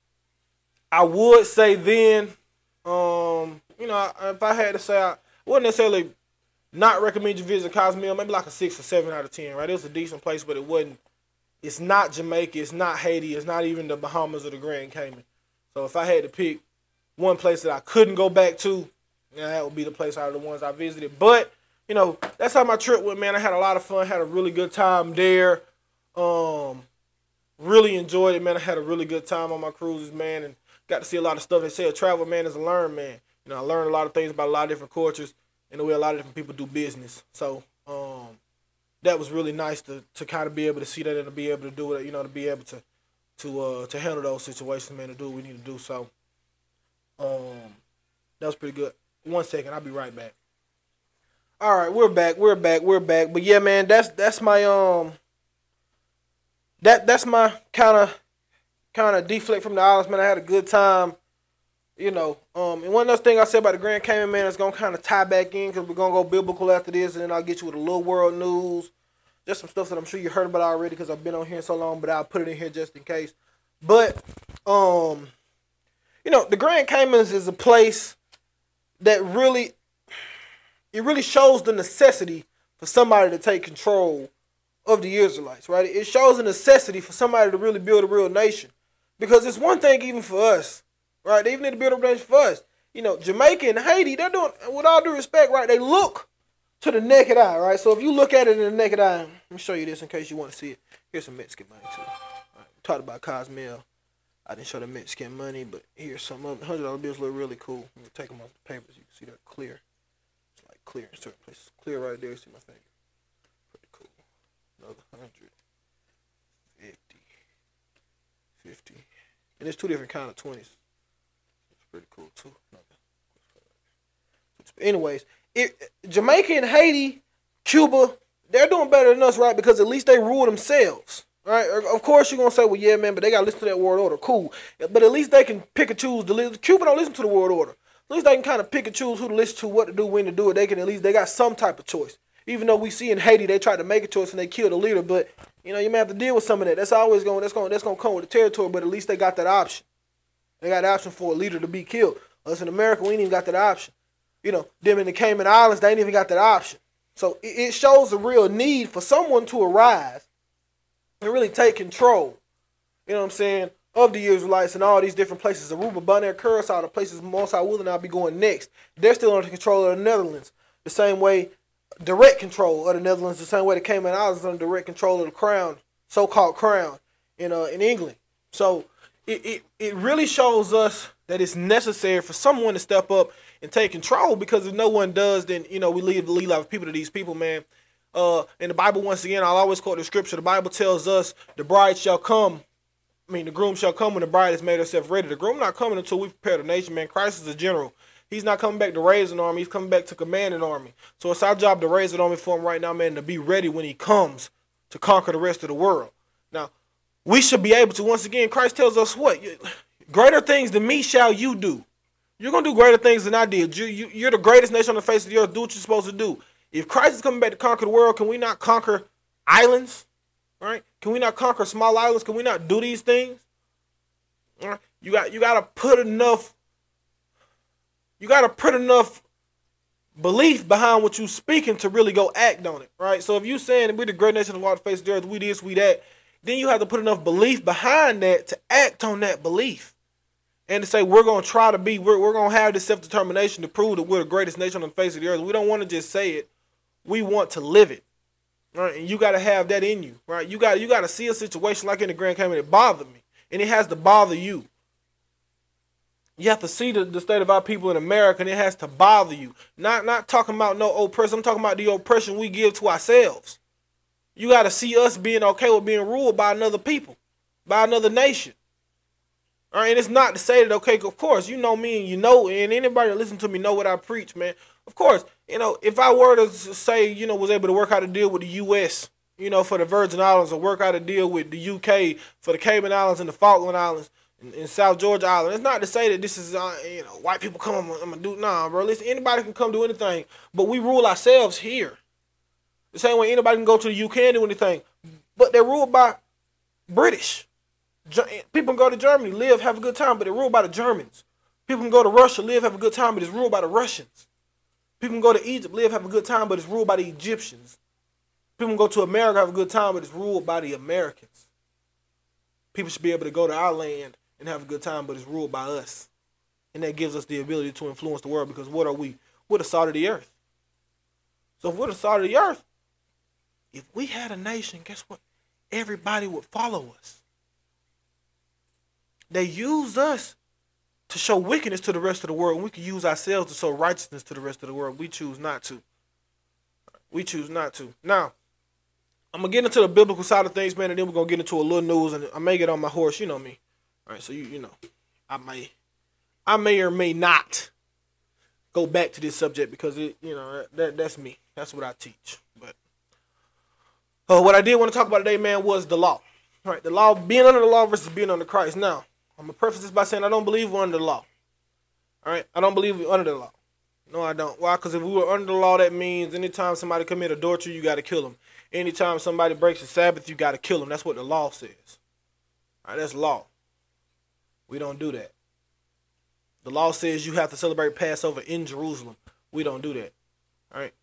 I would say then, um, you know, if I had to say, I wouldn't necessarily not recommend you visit Cozumel, maybe like a six or seven out of ten, right? It was a decent place, but it wasn't, it's not Jamaica, it's not Haiti, it's not even the Bahamas or the Grand Cayman. So if I had to pick one place that I couldn't go back to, you know, that would be the place out of the ones I visited. But, you know, that's how my trip went, man. I had a lot of fun, had a really good time there. Um, really enjoyed it, man. I had a really good time on my cruises, man, and got to see a lot of stuff. They say a travel man is a learn man. You know, I learned a lot of things about a lot of different cultures and the way a lot of different people do business. So um, that was really nice to to kind of be able to see that and to be able to do it, you know, to be able to to uh, to handle those situations, man, to do what we need to do. So um, that was pretty good. One second, I'll be right back. All right, we're back, we're back, we're back. But yeah, man, that's that's my um that that's my kind of kind of deflect from the islands, man. I had a good time. You know, um, and one other thing I said about the Grand Cayman, man, is going to kind of tie back in, because we're going to go biblical after this, and then I'll get you with a little world news. Just some stuff that I'm sure you heard about already, because I've been on here so long, but I'll put it in here just in case. But, um, you know, the Grand Caymans is a place that really, it really shows the necessity for somebody to take control of the Israelites, right? It shows a necessity for somebody to really build a real nation. Because it's one thing even for us, right? They even need to build a nation for us. You know, Jamaica and Haiti, they're doing, with all due respect, right? They look to the naked eye, right? So if you look at it in the naked eye, let me show you this in case you want to see it. Here's some Mexican money too. All right, we talked about Cozumel. I didn't show the Mexican money, but here's some of them. one hundred dollar bills look really cool. Let me take them off the papers. You can see they're clear. It's like clear in certain places. Clear right there. See my finger. Pretty cool. Another one hundred. fifty. fifty. And there's two different kind of twenties. It's pretty cool too. Anyways, it, Jamaica and Haiti, Cuba, they're doing better than us, right? Because at least they rule themselves, right? Of course, you're going to say, well, yeah, man, but they got to listen to that world order. Cool. But at least they can pick and choose. To listen. Cuba don't listen to the world order. At least they can kind of pick and choose who to listen to, what to do, when to do it. They can at least, they got some type of choice. Even though we see in Haiti, they tried to make a choice and they killed the leader. But, you know, you may have to deal with some of that. That's always going, that's going, that's going to come with the territory, but at least they got that option. They got the option for a leader to be killed. Us in America, we ain't even got that option. You know, them in the Cayman Islands, they ain't even got that option. So it shows a real need for someone to arise and really take control, you know what I'm saying, of the Israelites and all these different places. Aruba, Bonaire, Curacao, the places most I will and I'll be going next. They're still under control of the Netherlands. The same way, direct control of the Netherlands, the same way the Cayman Islands is under direct control of the crown, so-called crown, in uh, in England. So it, it, it really shows us that it's necessary for someone to step up and take control, because if no one does, then, you know, we leave the lead life of people to these people, man. Uh, in the Bible, once again, I'll always quote the scripture. The Bible tells us the bride shall come. I mean, the groom shall come when the bride has made herself ready. The groom not coming until we prepare the nation, man. Christ is a general. He's not coming back to raise an army. He's coming back to command an army. So it's our job to raise an army for him right now, man, to be ready when he comes to conquer the rest of the world. Now, we should be able to, once again, Christ tells us what? Greater things than me shall you do. You're going to do greater things than I did. You, you, you're the greatest nation on the face of the earth. Do what you're supposed to do. If Christ is coming back to conquer the world, can we not conquer islands? Right? Can we not conquer small islands? Can we not do these things? You got you got to put enough. You got to put enough belief behind what you speaking to really go act on it, right? So if you saying we're the great nation of walk the face of the earth, we this, we that, then you have to put enough belief behind that to act on that belief. And to say we're going to try to be, we're, we're going to have this self-determination to prove that we're the greatest nation on the face of the earth. We don't want to just say it. We want to live it, right? And you got to have that in you, right? You got you got to see a situation like in the Grand Canyon that bothered me, and it has to bother you. You have to see the, the state of our people in America, and it has to bother you. Not not talking about no oppression. I'm talking about the oppression we give to ourselves. You got to see us being okay with being ruled by another people, by another nation. All right, and it's not to say that, okay, of course, you know me and you know, and anybody that listen to me know what I preach, man. Of course, you know, if I were to say, you know, was able to work out a deal with the U S, you know, for the Virgin Islands, or work out a deal with the U K for the Cayman Islands and the Falkland Islands and, and South Georgia Island, it's not to say that this is, uh, you know, white people come, I'm, I'm going to do, nah, bro. Listen, anybody can come do anything, but we rule ourselves here. The same way anybody can go to the U K and do anything, but they're ruled by British. People can go to Germany, live, have a good time, but they're ruled by the Germans. People can go to Russia, live, have a good time, but it's ruled by the Russians. People can go to Egypt, live, have a good time, but it's ruled by the Egyptians. People can go to America, have a good time, but it's ruled by the Americans. People should be able to go to our land and have a good time, but it's ruled by us. And that gives us the ability to influence the world, because what are we? We're the salt of the earth. So if we're the salt of the earth, if we had a nation, guess what? Everybody would follow us. They use us to show wickedness to the rest of the world, and we can use ourselves to show righteousness to the rest of the world. We choose not to. We choose not to. Now, I'm going to get into the biblical side of things, man, and then we're going to get into a little news, and I may get on my horse, you know me. All right, so, you you know, I may, I may or may not go back to this subject because, it, you know, that that's me. That's what I teach. But uh, what I did want to talk about today, man, was the law. All right, the law, being under the law versus being under Christ. Now, I'm going to preface this by saying I don't believe we're under the law. All right? I don't believe we're under the law. No, I don't. Why? Because if we were under the law, that means anytime somebody commit adultery, you got to kill them. Anytime somebody breaks the Sabbath, you got to kill them. That's what the law says. All right? That's law. We don't do that. The law says you have to celebrate Passover in Jerusalem. We don't do that. All right?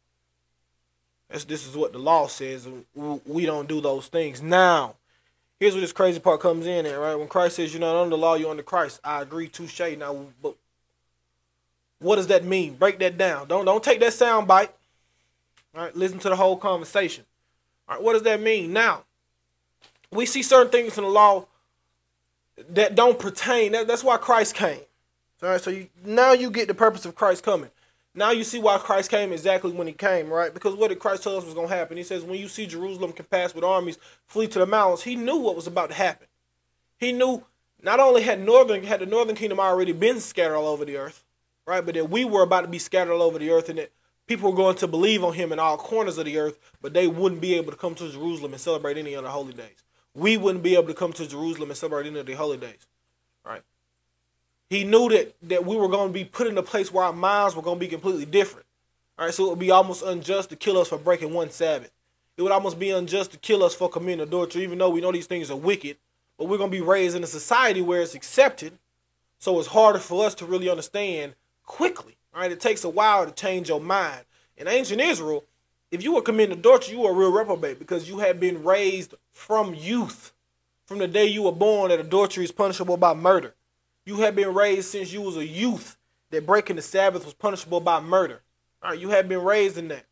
That's, this is what the law says. We don't do those things. Now, here's where this crazy part comes in at, right? When Christ says you're not under the law, you're under Christ. I agree, touche. Now, but what does that mean? Break that down. Don't don't take that sound bite. All right, listen to the whole conversation. All right, what does that mean? Now, we see certain things in the law that don't pertain. That, that's why Christ came. All right, so you, now you get the purpose of Christ coming. Now you see why Christ came exactly when he came, right? Because what did Christ tell us was going to happen? He says, when you see Jerusalem compassed with armies, flee to the mountains. He knew what was about to happen. He knew not only had northern had the northern kingdom already been scattered all over the earth, right? But that we were about to be scattered all over the earth, and that people were going to believe on him in all corners of the earth, but they wouldn't be able to come to Jerusalem and celebrate any of the holy days. We wouldn't be able to come to Jerusalem and celebrate any of the holy days, right? He knew that, that we were going to be put in a place where our minds were going to be completely different. All right, so it would be almost unjust to kill us for breaking one Sabbath. It would almost be unjust to kill us for committing adultery, even though we know these things are wicked. But we're going to be raised in a society where it's accepted, so it's harder for us to really understand quickly. All right, it takes a while to change your mind. In ancient Israel, if you were committing adultery, you were a real reprobate because you had been raised from youth, from the day you were born, that adultery is punishable by murder. You had been raised since you was a youth that breaking the Sabbath was punishable by murder. All right, you had been raised in that.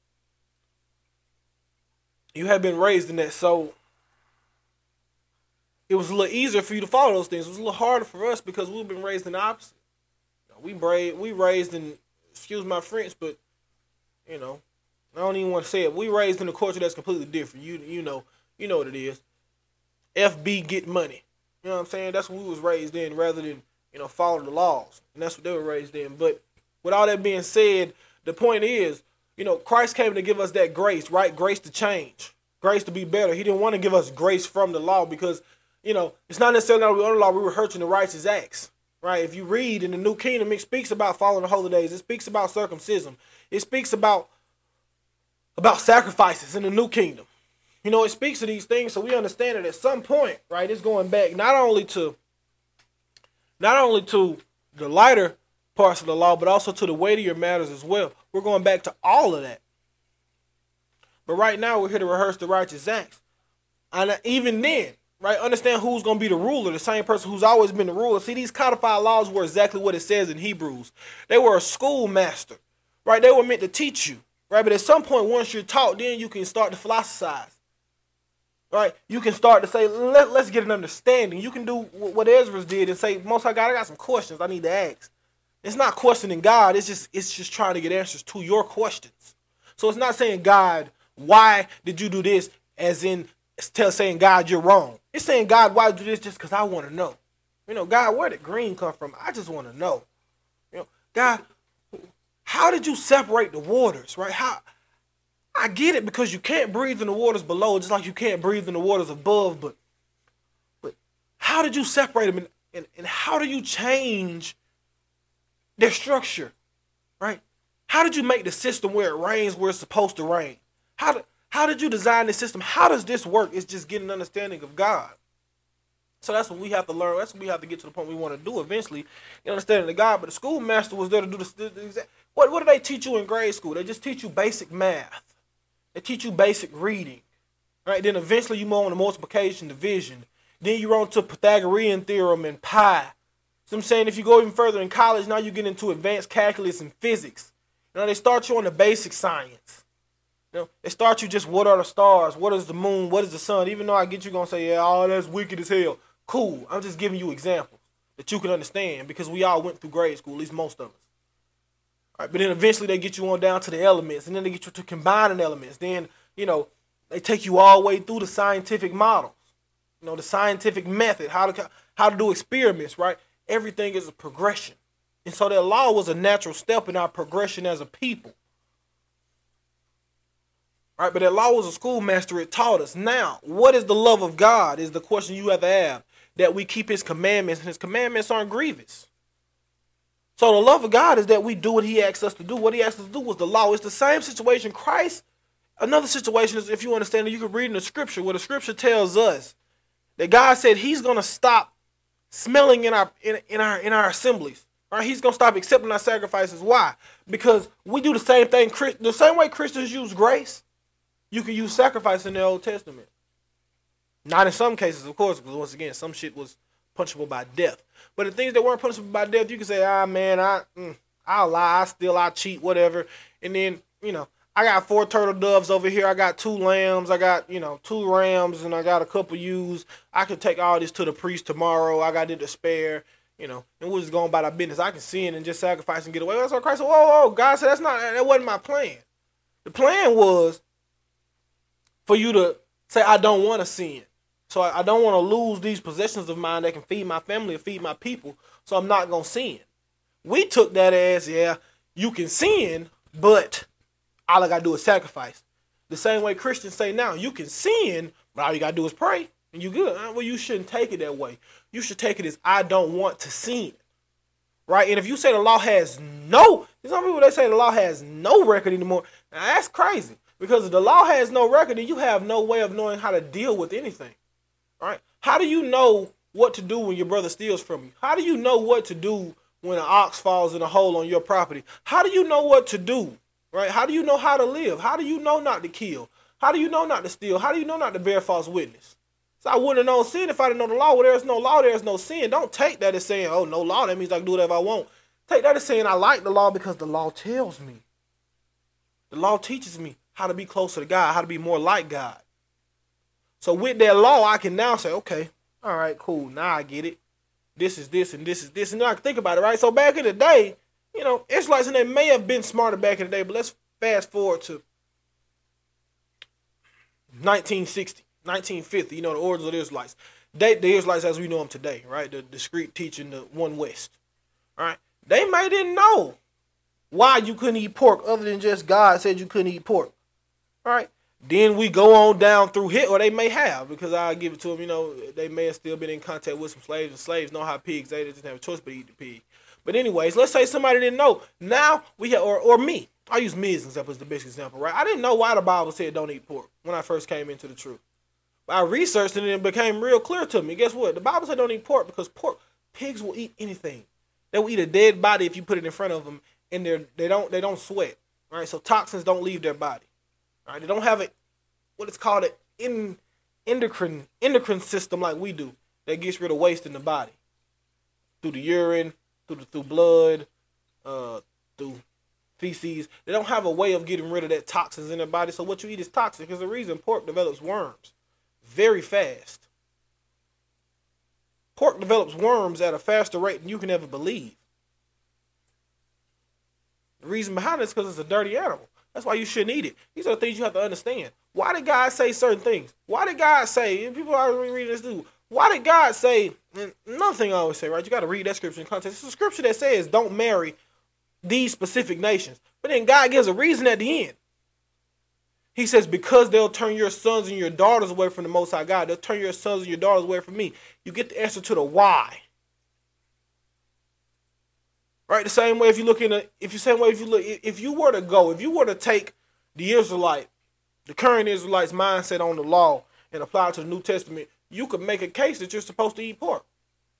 You had been raised in that, so it was a little easier for you to follow those things. It was a little harder for us because we've been raised in the opposite. We bra- we raised in, excuse my French, but you know, I don't even want to say it. We raised in a culture that's completely different. You you know, you know what it is. F B get money. You know what I'm saying? That's what we was raised in, rather than, you know, follow the laws. And that's what they were raised in. But with all that being said, the point is, you know, Christ came to give us that grace, right? Grace to change, grace to be better. He didn't want to give us grace from the law because, you know, it's not necessarily that we were under the law, we were hurting the righteous acts, right? If you read in the New Kingdom, it speaks about following the holy days. It speaks about circumcision. It speaks about, about sacrifices in the New Kingdom. You know, it speaks to these things so we understand that at some point, right, it's going back not only to not only to the lighter parts of the law, but also to the weightier matters as well. We're going back to all of that. But right now, we're here to rehearse the righteous acts. And even then, right, understand who's going to be the ruler, the same person who's always been the ruler. See, these codified laws were exactly what it says in Hebrews. They were a schoolmaster, right? They were meant to teach you, right? But at some point, once you're taught, then you can start to philosophize, right? You can start to say, Let, let's get an understanding. You can do what Ezra did and say, Most High God, I got some questions I need to ask. It's not questioning God. It's just, it's just trying to get answers to your questions. So it's not saying, God, why did you do this? As in, tell saying, God, you're wrong. It's saying, God, why do this? Just because I want to know. You know, God, where did green come from? I just want to know. You know, God, how did you separate the waters, right? How? I get it, because you can't breathe in the waters below, just like you can't breathe in the waters above. But, but how did you separate them, and, and, and how do you change their structure, right? How did you make the system where it rains where it's supposed to rain? How did How did you design this system? How does this work? It's just getting an understanding of God. So that's what we have to learn. That's what we have to get to the point we want to do eventually, get understanding of God. But the schoolmaster was there to do the, the exact. What, what do they teach you in grade school? They just teach you basic math. They teach you basic reading, right? Then eventually you move on to multiplication, division. Then you run to Pythagorean theorem and pi. So I'm saying, if you go even further in college, now you get into advanced calculus and physics. You know, they start you on the basic science. You know, they start you just, what are the stars? What is the moon? What is the sun? Even though I get you going to say, yeah, oh, that's wicked as hell. Cool. I'm just giving you examples that you can understand, because we all went through grade school, at least most of us. All right, but then eventually they get you on down to the elements, and then they get you to combining elements. Then, you know, they take you all the way through the scientific models. You know, the scientific method, how to how to do experiments, right? Everything is a progression. And so that law was a natural step in our progression as a people. Right, but that law was a schoolmaster. It taught us. Now, what is the love of God is the question you have to have. That we keep his commandments, and his commandments aren't grievous. So the love of God is that we do what he asks us to do. What he asks us to do was the law. It's the same situation. Christ, another situation is, if you understand it, you can read in the scripture where the scripture tells us that God said he's going to stop smelling in our in, in our in our assemblies. Right? He's going to stop accepting our sacrifices. Why? Because we do the same thing. The same way Christians use grace, you can use sacrifice in the Old Testament. Not in some cases, of course, because once again, some shit was punishable by death. But the things that weren't punishable by death, you can say, ah, man, I, mm, I'll lie, I steal, I cheat, whatever. And then, you know, I got four turtle doves over here. I got two lambs. I got, you know, two rams, and I got a couple ewes. I could take all this to the priest tomorrow. I got it to spare, you know, and we're just going about our business. I can sin and just sacrifice and get away. That's what Christ said. Whoa, whoa, God said that's not, that wasn't my plan. The plan was for you to say, I don't want to sin. So I don't want to lose these possessions of mine that can feed my family and feed my people. So I'm not going to sin. We took that as, yeah, you can sin, but all I got to do is sacrifice. The same way Christians say now, you can sin, but all you got to do is pray, and you good. Well, you shouldn't take it that way. You should take it as, I don't want to sin. Right? And if you say the law has no, some people, they say the law has no record anymore. Now that's crazy. Because if the law has no record, then you have no way of knowing how to deal with anything. Right? How do you know what to do when your brother steals from you? How do you know what to do when an ox falls in a hole on your property? How do you know what to do? Right? How do you know how to live? How do you know not to kill? How do you know not to steal? How do you know not to bear false witness? So I wouldn't have known sin if I didn't know the law. Well, there's no law, there's no sin. Don't take that as saying, oh, no law, that means I can do whatever I want. Take that as saying I like the law because the law tells me. The law teaches me how to be closer to God, how to be more like God. So with that law, I can now say, okay, all right, cool. Now I get it. This is this and this is this. And now I can think about it, right? So back in the day, you know, Israelites, and they may have been smarter back in the day, but let's fast forward to nineteen sixty, nineteen fifty, you know, the origins of the Israelites. They, the Israelites as we know them today, right? The discrete teaching, the one West, all right? They may didn't know why you couldn't eat pork other than just God said you couldn't eat pork, all right? Then we go on down through here, or they may have, because I'll give it to them, you know, they may have still been in contact with some slaves, and slaves know how pigs, they just have a choice but to eat the pig. But anyways, let's say somebody didn't know. Now we have, or, or me, I use me as an example as the best example, right? I didn't know why the Bible said don't eat pork when I first came into the truth. But I researched it and it became real clear to me. Guess what? The Bible said don't eat pork because pork, Pigs will eat anything. They will eat a dead body if you put it in front of them, and they they don't they don't sweat. Right, so toxins don't leave their body. Right, they don't have a what it's called an in, endocrine endocrine system like we do that gets rid of waste in the body through the urine, through the, through blood, uh, through feces. They don't have a way of getting rid of that toxins in their body. So what you eat is toxic. There's a reason pork develops worms very fast. Pork develops worms at a faster rate than you can ever believe. The reason behind it is because it's a dirty animal. That's why you shouldn't eat it. These are the things you have to understand. Why did God say certain things? Why did God say, and people are reading this too, why did God say, and another thing I always say, right, you got to read that scripture in context. It's a scripture that says don't marry these specific nations. But then God gives a reason at the end. He says, because they'll turn your sons and your daughters away from the Most High God. They'll turn your sons and your daughters away from me. You get the answer to the why. Right, the same way if you look in the, if you same way if you look, if you were to go, if you were to take the Israelite, the current Israelites' mindset on the law and apply it to the New Testament, you could make a case that you're supposed to eat pork.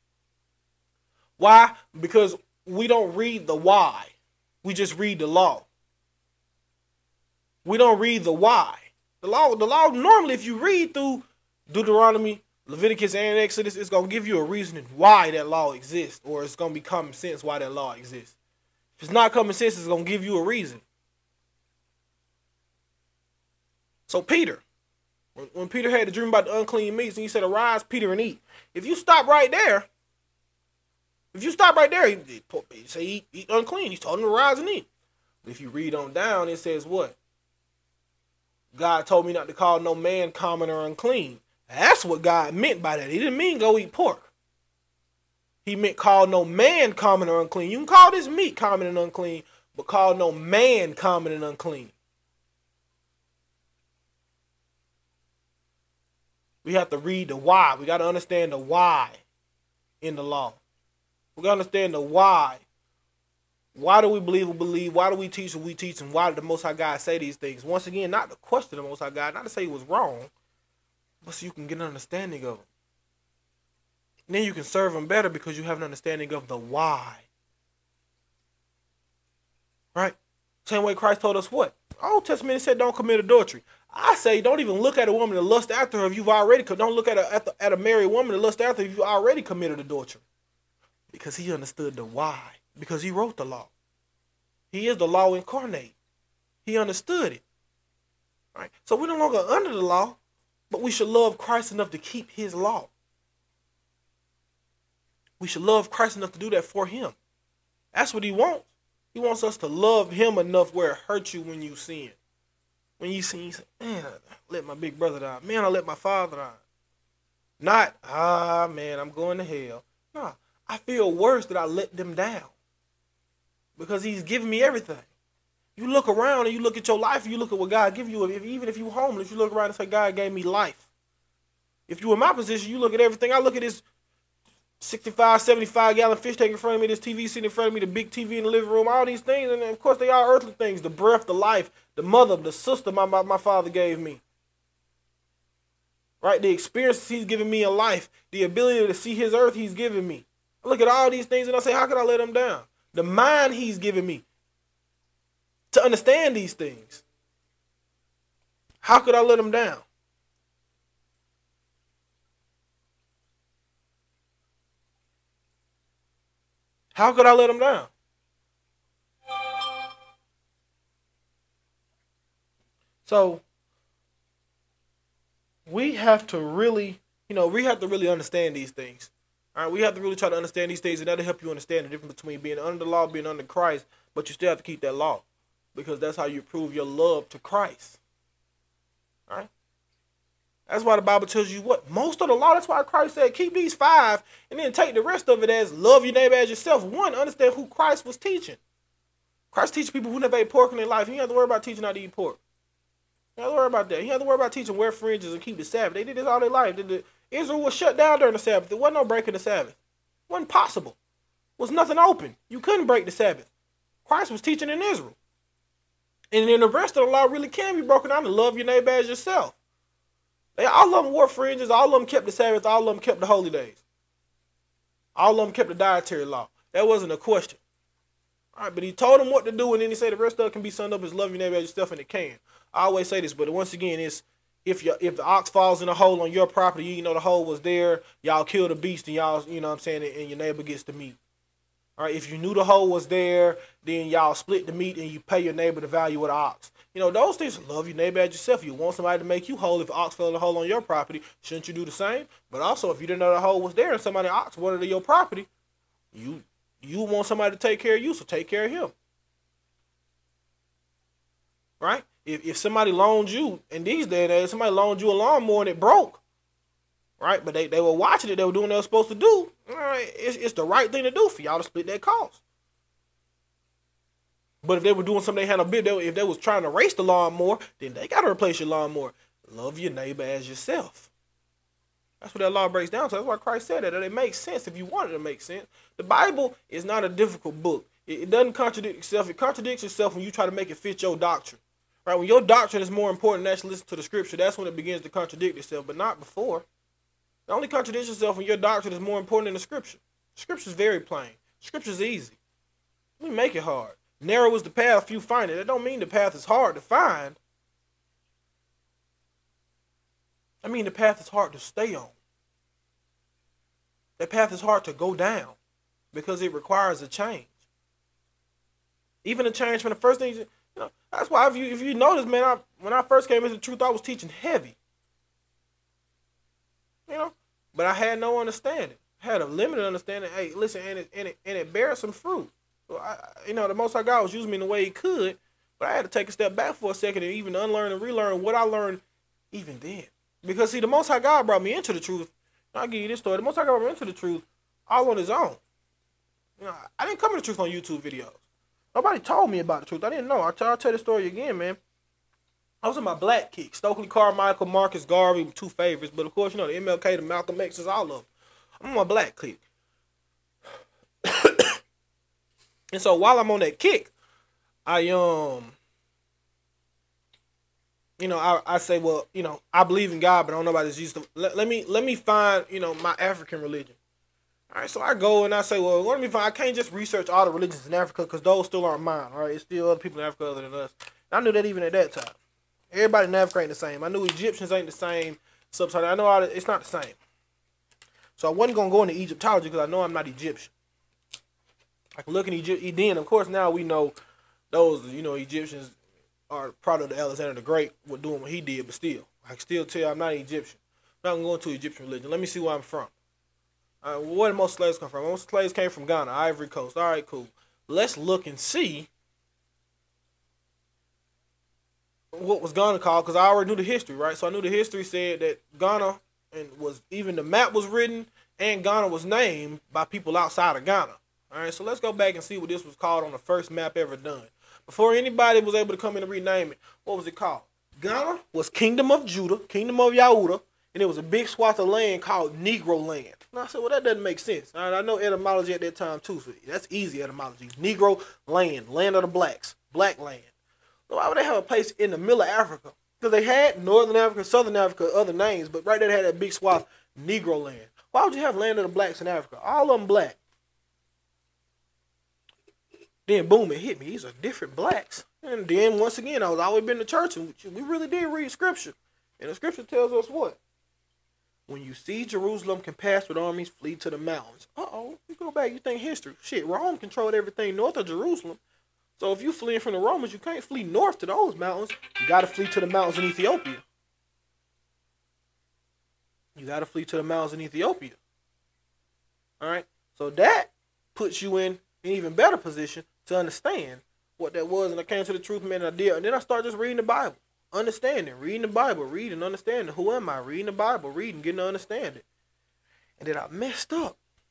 Why? Because we don't read the why. We just read the law. We don't read the why. The law, the law normally, if you read through Deuteronomy, Leviticus, and Exodus, it's going to give you a reasoning why that law exists, or it's going to be common sense why that law exists. If it's not common sense, it's going to give you a reason. So Peter, when, when Peter had the dream about the unclean meats, and he said, arise, Peter, and eat. If you stop right there, if you stop right there, he, he, he say eat, eat unclean. He told him to rise and eat. But if you read on down, it says what? God told me not to call no man common or unclean. That's what God meant by that. He didn't mean go eat pork. He meant call no man common or unclean. You can call this meat common and unclean, but call no man common and unclean. We have to read the why. We got to understand the why in the law. We got to understand the why. Why do we believe we believe? Why do we teach what we teach? And why did the Most High God say these things? Once again, not to question the Most High God, not to say he was wrong, but so you can get an understanding of him. And then you can serve him better because you have an understanding of the why. Right? Same way Christ told us what? Old Testament said don't commit adultery. I say don't even look at a woman to lust after her if you've already, don't look at a, at, the, at a married woman to lust after her if you've already committed adultery. Because he understood the why. Because he wrote the law. He is the law incarnate. He understood it. Right? So we're no longer under the law, but we should love Christ enough to keep his law. We should love Christ enough to do that for him. That's what he wants. He wants us to love him enough where it hurts you when you sin. When you sin, you say, man, I let my big brother die. Man, I let my father die. Not, ah, man, I'm going to hell. No, I feel worse that I let them down. Because he's giving me everything. You look around and you look at your life and you look at what God give you. If, even if you're homeless, you look around and say, God gave me life. If you're in my position, you look at everything. I look at this sixty-five, seventy-five gallon fish tank in front of me, this T V sitting in front of me, the big T V in the living room, all these things. And of course, they are earthly things. The breath, the life, the mother, the sister my, my, my father gave me. Right? The experiences he's given me in life, the ability to see his earth he's given me. I look at all these things and I say, how could I let him down? The mind he's given me to understand these things. How could I let him down? How could I let him down? So we have to really, you know, we have to really understand these things. All right, we have to really try to understand these things, and that'll help you understand the difference between being under the law, being under Christ, but you still have to keep that law because that's how you prove your love to Christ. All right? That's why the Bible tells you what? Most of the law, that's why Christ said, keep these five, and then take the rest of it as love your neighbor as yourself. One, understand who Christ was teaching. Christ teaches people who never ate pork in their life. He didn't have to worry about teaching how to eat pork. He didn't have to worry about that. He didn't have to worry about teaching wear fringes and keep the Sabbath. They did this all their life. They did, Israel was shut down during the Sabbath. There wasn't no breaking the Sabbath. It wasn't possible. There was nothing open. You couldn't break the Sabbath. Christ was teaching in Israel. And then the rest of the law really can be broken down to love your neighbor as yourself. They all of them wore fringes. All of them kept the Sabbath. All of them kept the holy days. All of them kept the dietary law. That wasn't a question. All right, but he told them what to do, and then he said the rest of it can be summed up as love your neighbor as yourself, and it can. I always say this, but once again, it's if you if the ox falls in a hole on your property, you know the hole was there, y'all kill the beast, and y'all, you know what I'm saying, and your neighbor gets the meat. All right, if you knew the hole was there, then y'all split the meat and you pay your neighbor the value of the ox. You know, those things, love your neighbor as yourself. You want somebody to make you whole. If an ox fell in a hole on your property, shouldn't you do the same? But also, if you didn't know the hole was there and somebody ox wanted your property, you you want somebody to take care of you, so take care of him. Right? If if somebody loaned you, in these days, somebody loaned you a lawnmower and it broke, right? But they, they were watching it, they were doing what they were supposed to do. All right, it's, it's the right thing to do for y'all to split that cost. But if they were doing something they had a bit, if they was trying to race the lawnmower, then they got to replace your lawnmower. Love your neighbor as yourself. That's what that law breaks down to. That's why Christ said that. That it makes sense if you want it to make sense. The Bible is not a difficult book. It, it doesn't contradict itself. It contradicts itself when you try to make it fit your doctrine. Right? When your doctrine is more important than actually listen to the scripture, that's when it begins to contradict itself, but not before. It only contradicts itself when your doctrine is more important than the scripture. Scripture is very plain. Scripture is easy. We make it hard. Narrow is the path, few find it. That don't mean the path is hard to find. I mean the path is hard to stay on. That path is hard to go down because it requires a change. Even a change from the first thing, you know, that's why if you if you notice, man, I, when I first came into the truth, I was teaching heavy. You know, but I had no understanding. I had a limited understanding. Hey, listen, and it and it and it bears some fruit. So I, you know, the Most High God was using me in the way He could, but I had to take a step back for a second and even unlearn and relearn what I learned even then. Because see, the Most High God brought me into the truth. I'll give you this story. The Most High God brought me into the truth all on His own. You know, I didn't come to the truth on YouTube videos. Nobody told me about the truth. I didn't know. I'll tell, I'll tell the story again, man. I was in my black kick. Stokely Carmichael, Marcus Garvey, two favorites. But of course, you know, the M L K, the Malcolm X, all of them. I'm on my black kick. And so while I'm on that kick, I, um, you know, I, I say, well, you know, I believe in God, but I don't know about this. Used to, let, let me, let me find, you know, my African religion. All right, so I go and I say, well, let me find, I can't just research all the religions in Africa because those still aren't mine, all right? It's still other people in Africa other than us. And I knew that even at that time. Everybody in Africa ain't the same. I knew Egyptians ain't the same. Sub-Saharan, I know all the, it's not the same. So I wasn't going to go into Egyptology because I know I'm not Egyptian. I can look in Egypt, then, of course, now we know those, you know, Egyptians are product of Alexander the Great with doing what he did, but still, I can still tell I'm not an Egyptian. I'm not going to go into Egyptian religion. Let me see where I'm from. All right, well, where did most slaves come from? Most slaves came from Ghana, Ivory Coast. All right, cool. Let's look and see what was Ghana called, because I already knew the history, right? So I knew the history said that Ghana, and was even the map was written, and Ghana was named by people outside of Ghana. All right, so let's go back and see what this was called on the first map ever done. Before anybody was able to come in and rename it, what was it called? Ghana was Kingdom of Judah, Kingdom of Yahuda, and it was a big swath of land called Negro land. And I said, well, that doesn't make sense. All right, I know etymology at that time, too, so that's easy etymology. Negro land, land of the blacks, black land. So why would they have a place in the middle of Africa? Because they had Northern Africa, Southern Africa, other names, but right there they had that big swath, Negro land. Why would you have land of the blacks in Africa? All of them black. Then boom, it hit me. These are different blacks. And then once again, I was always been to church, and we really did read scripture. And the scripture tells us what? When you see Jerusalem compassed with armies, flee to the mountains. Uh-oh, you go back, you think history. Shit, Rome controlled everything north of Jerusalem. So if you fleeing from the Romans, you can't flee north to those mountains. You got to flee to the mountains in Ethiopia. You got to flee to the mountains in Ethiopia. All right? So that puts you in an even better position to understand what that was. And I came to the truth, man, and I did. And then I started just reading the Bible. Understanding, reading the Bible, reading, understanding. Who am I? Reading the Bible, reading, getting to understand it. And then I messed up.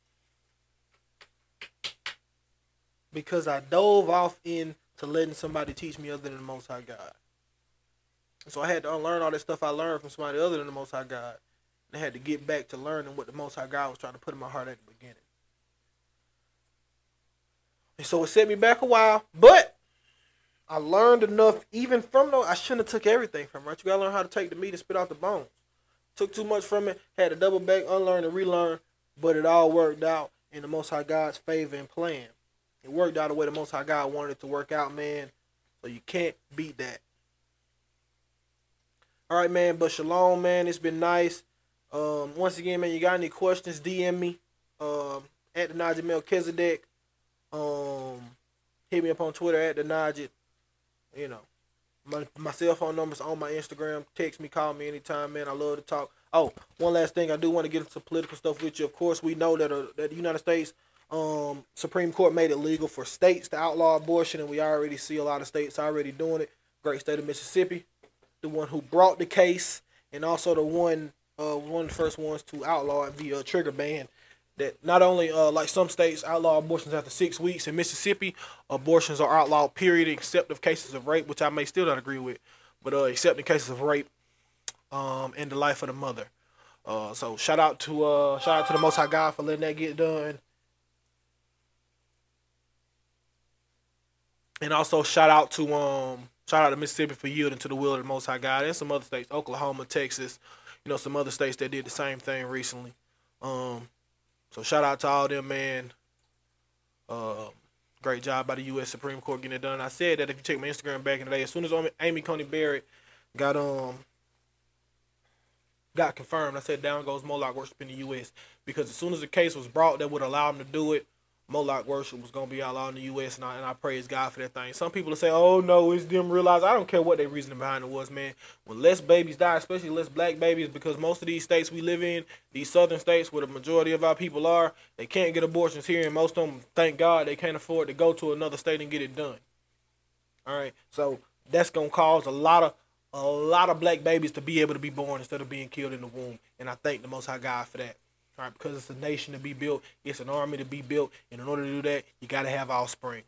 Because I dove off into letting somebody teach me other than the Most High God. So I had to unlearn all that stuff I learned from somebody other than the Most High God. And I had to get back to learning what the Most High God was trying to put in my heart at the beginning. And so it set me back a while, but I learned enough even from those. I shouldn't have took everything from it, right? You gotta learn how to take the meat and spit out the bones. Took too much from it, had to double back, unlearn and relearn, but it all worked out. in the Most High God's favor and plan. It worked out the way the Most High God wanted it to work out, man. So you can't beat that. All right, man. But shalom, man. It's been nice. Um, once again, man, you got any questions, D M me um, at the Najee Melchizedek. Um, hit me up on Twitter at the Najee. You know, my, my cell phone number's on my Instagram. Text me, call me anytime, man. I love to talk. Oh, one last thing. I do want to get into political stuff with you. Of course, we know that, uh, that the United States um, Supreme Court made it legal for states to outlaw abortion, and we already see a lot of states already doing it. Great state of Mississippi, the one who brought the case, and also the one uh, one of the first ones to outlaw it via trigger ban. That not only, uh, like some states, outlaw abortions after six weeks. In Mississippi, abortions are outlawed, period, except of cases of rape, which I may still not agree with. But uh, except in cases of rape um, and the life of the mother. Uh, so shout out to uh, shout out to the Most High God for letting that get done. And also shout out to um shout out to Mississippi for yielding to the will of the Most High God, and some other states, Oklahoma, Texas, you know, some other states that did the same thing recently. Um, so shout out to all them, man. Uh, great job by the U S Supreme Court getting it done. I said that if you check my Instagram back in the day, as soon as Amy Coney Barrett got um got confirmed, I said down goes Moloch worship in the U S because as soon as the case was brought that would allow them to do it, Moloch worship was going to be outlawed in the U S, and I, and I praise God for that thing. Some people will say, oh, no, it's them realize. I don't care what their reasoning behind it was, man. When less babies die, especially less black babies, because most of these states we live in, these southern states where the majority of our people are, they can't get abortions here, and most of them, thank God, they can't afford to go to another state and get it done. All right, so that's going to cause a lot of a lot of black babies to be able to be born instead of being killed in the womb, and I thank the Most High God for that. All right, because it's a nation to be built, it's an army to be built, and in order to do that, you got to have offspring.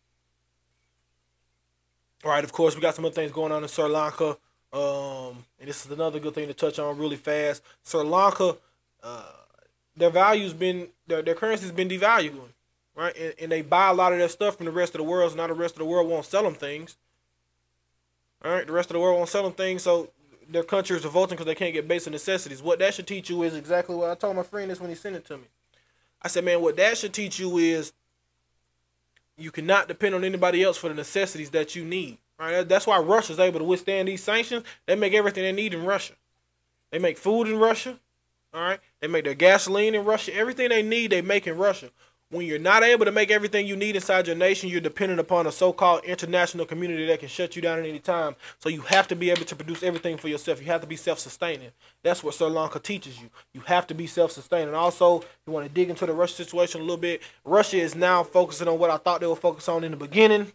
All right, of course, we got some other things going on in Sri Lanka, um, and this is another good thing to touch on really fast. Sri Lanka, uh, their value's been, their, their currency's been devaluing, right, and, and they buy a lot of their stuff from the rest of the world, so now the rest of the world won't sell them things. All right, the rest of the world won't sell them things, so their country is revolting because they can't get basic necessities. What that should teach you is exactly what I told my friend this when he sent it to me. I said, man, what that should teach you is you cannot depend on anybody else for the necessities that you need. All right, that's why Russia's able to withstand these sanctions. They make everything they need in Russia. They make food in Russia. All right, they make their gasoline in Russia. Everything they need, they make in Russia. When you're not able to make everything you need inside your nation, you're dependent upon a so-called international community that can shut you down at any time. So you have to be able to produce everything for yourself. You have to be self-sustaining. That's what Sri Lanka teaches you. You have to be self-sustaining. Also, if you want to dig into the Russia situation a little bit, Russia is now focusing on what I thought they would focus on in the beginning.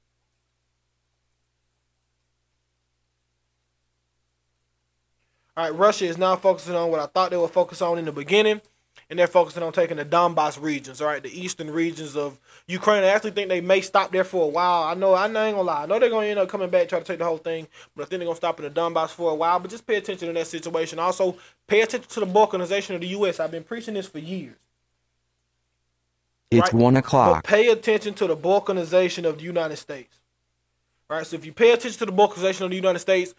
All right, Russia is now focusing on what I thought they would focus on in the beginning. And they're focusing on taking the Donbass regions, all right, the eastern regions of Ukraine. I actually think they may stop there for a while. I know, I ain't gonna lie. I know they're gonna end up coming back, try to take the whole thing, but I think they're gonna stop in the Donbass for a while. But just pay attention to that situation. Also, pay attention to the balkanization of the U S. I've been preaching this for years. It's right? one o'clock. But pay attention to the balkanization of the United States. All right, so if you pay attention to the balkanization of the United States,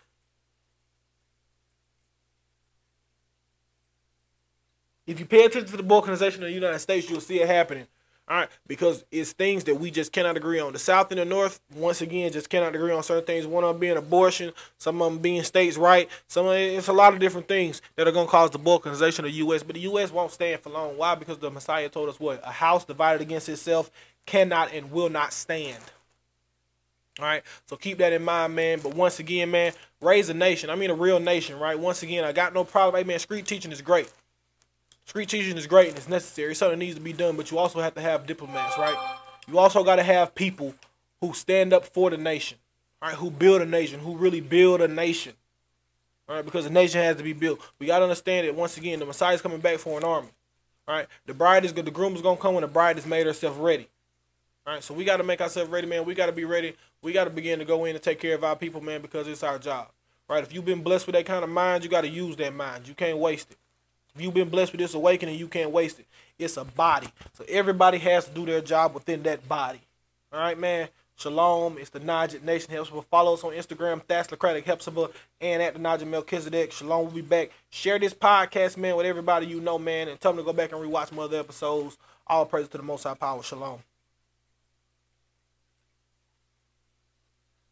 If you pay attention to the balkanization of the United States, you'll see it happening. All right, because it's things that we just cannot agree on. The South and the North, once again, just cannot agree on certain things. One of them being abortion, some of them being states' right. Some of it, it's a lot of different things that are going to cause the balkanization of the U S. But the U S won't stand for long. Why? Because the Messiah told us what? A house divided against itself cannot and will not stand. All right, so keep that in mind, man. But once again, man, raise a nation. I mean a real nation, right? Once again, I got no problem. Hey, man, street teaching is great. Street teaching is great and it's necessary. It's something that needs to be done, but you also have to have diplomats, right? You also got to have people who stand up for the nation, all right? Who build a nation, who really build a nation, all right? Because a nation has to be built. We got to understand that, once again, the Messiah is coming back for an army, all right? The bride is good. The groom is going to come when the bride has made herself ready, all right? So we got to make ourselves ready, man. We got to be ready. We got to begin to go in and take care of our people, man, because it's our job, right? If you've been blessed with that kind of mind, you got to use that mind. You can't waste it. If you've been blessed with this awakening, you can't waste it. It's a body. So everybody has to do their job within that body. All right, man? Shalom. It's the Najid Nation Hephzibah. Follow us on Instagram, Thasocratic Hephzibah, and at the Najid Melchizedek. Shalom. We'll be back. Share this podcast, man, with everybody you know, man, and tell them to go back and rewatch some other episodes. All praise to the Most High Power. Shalom.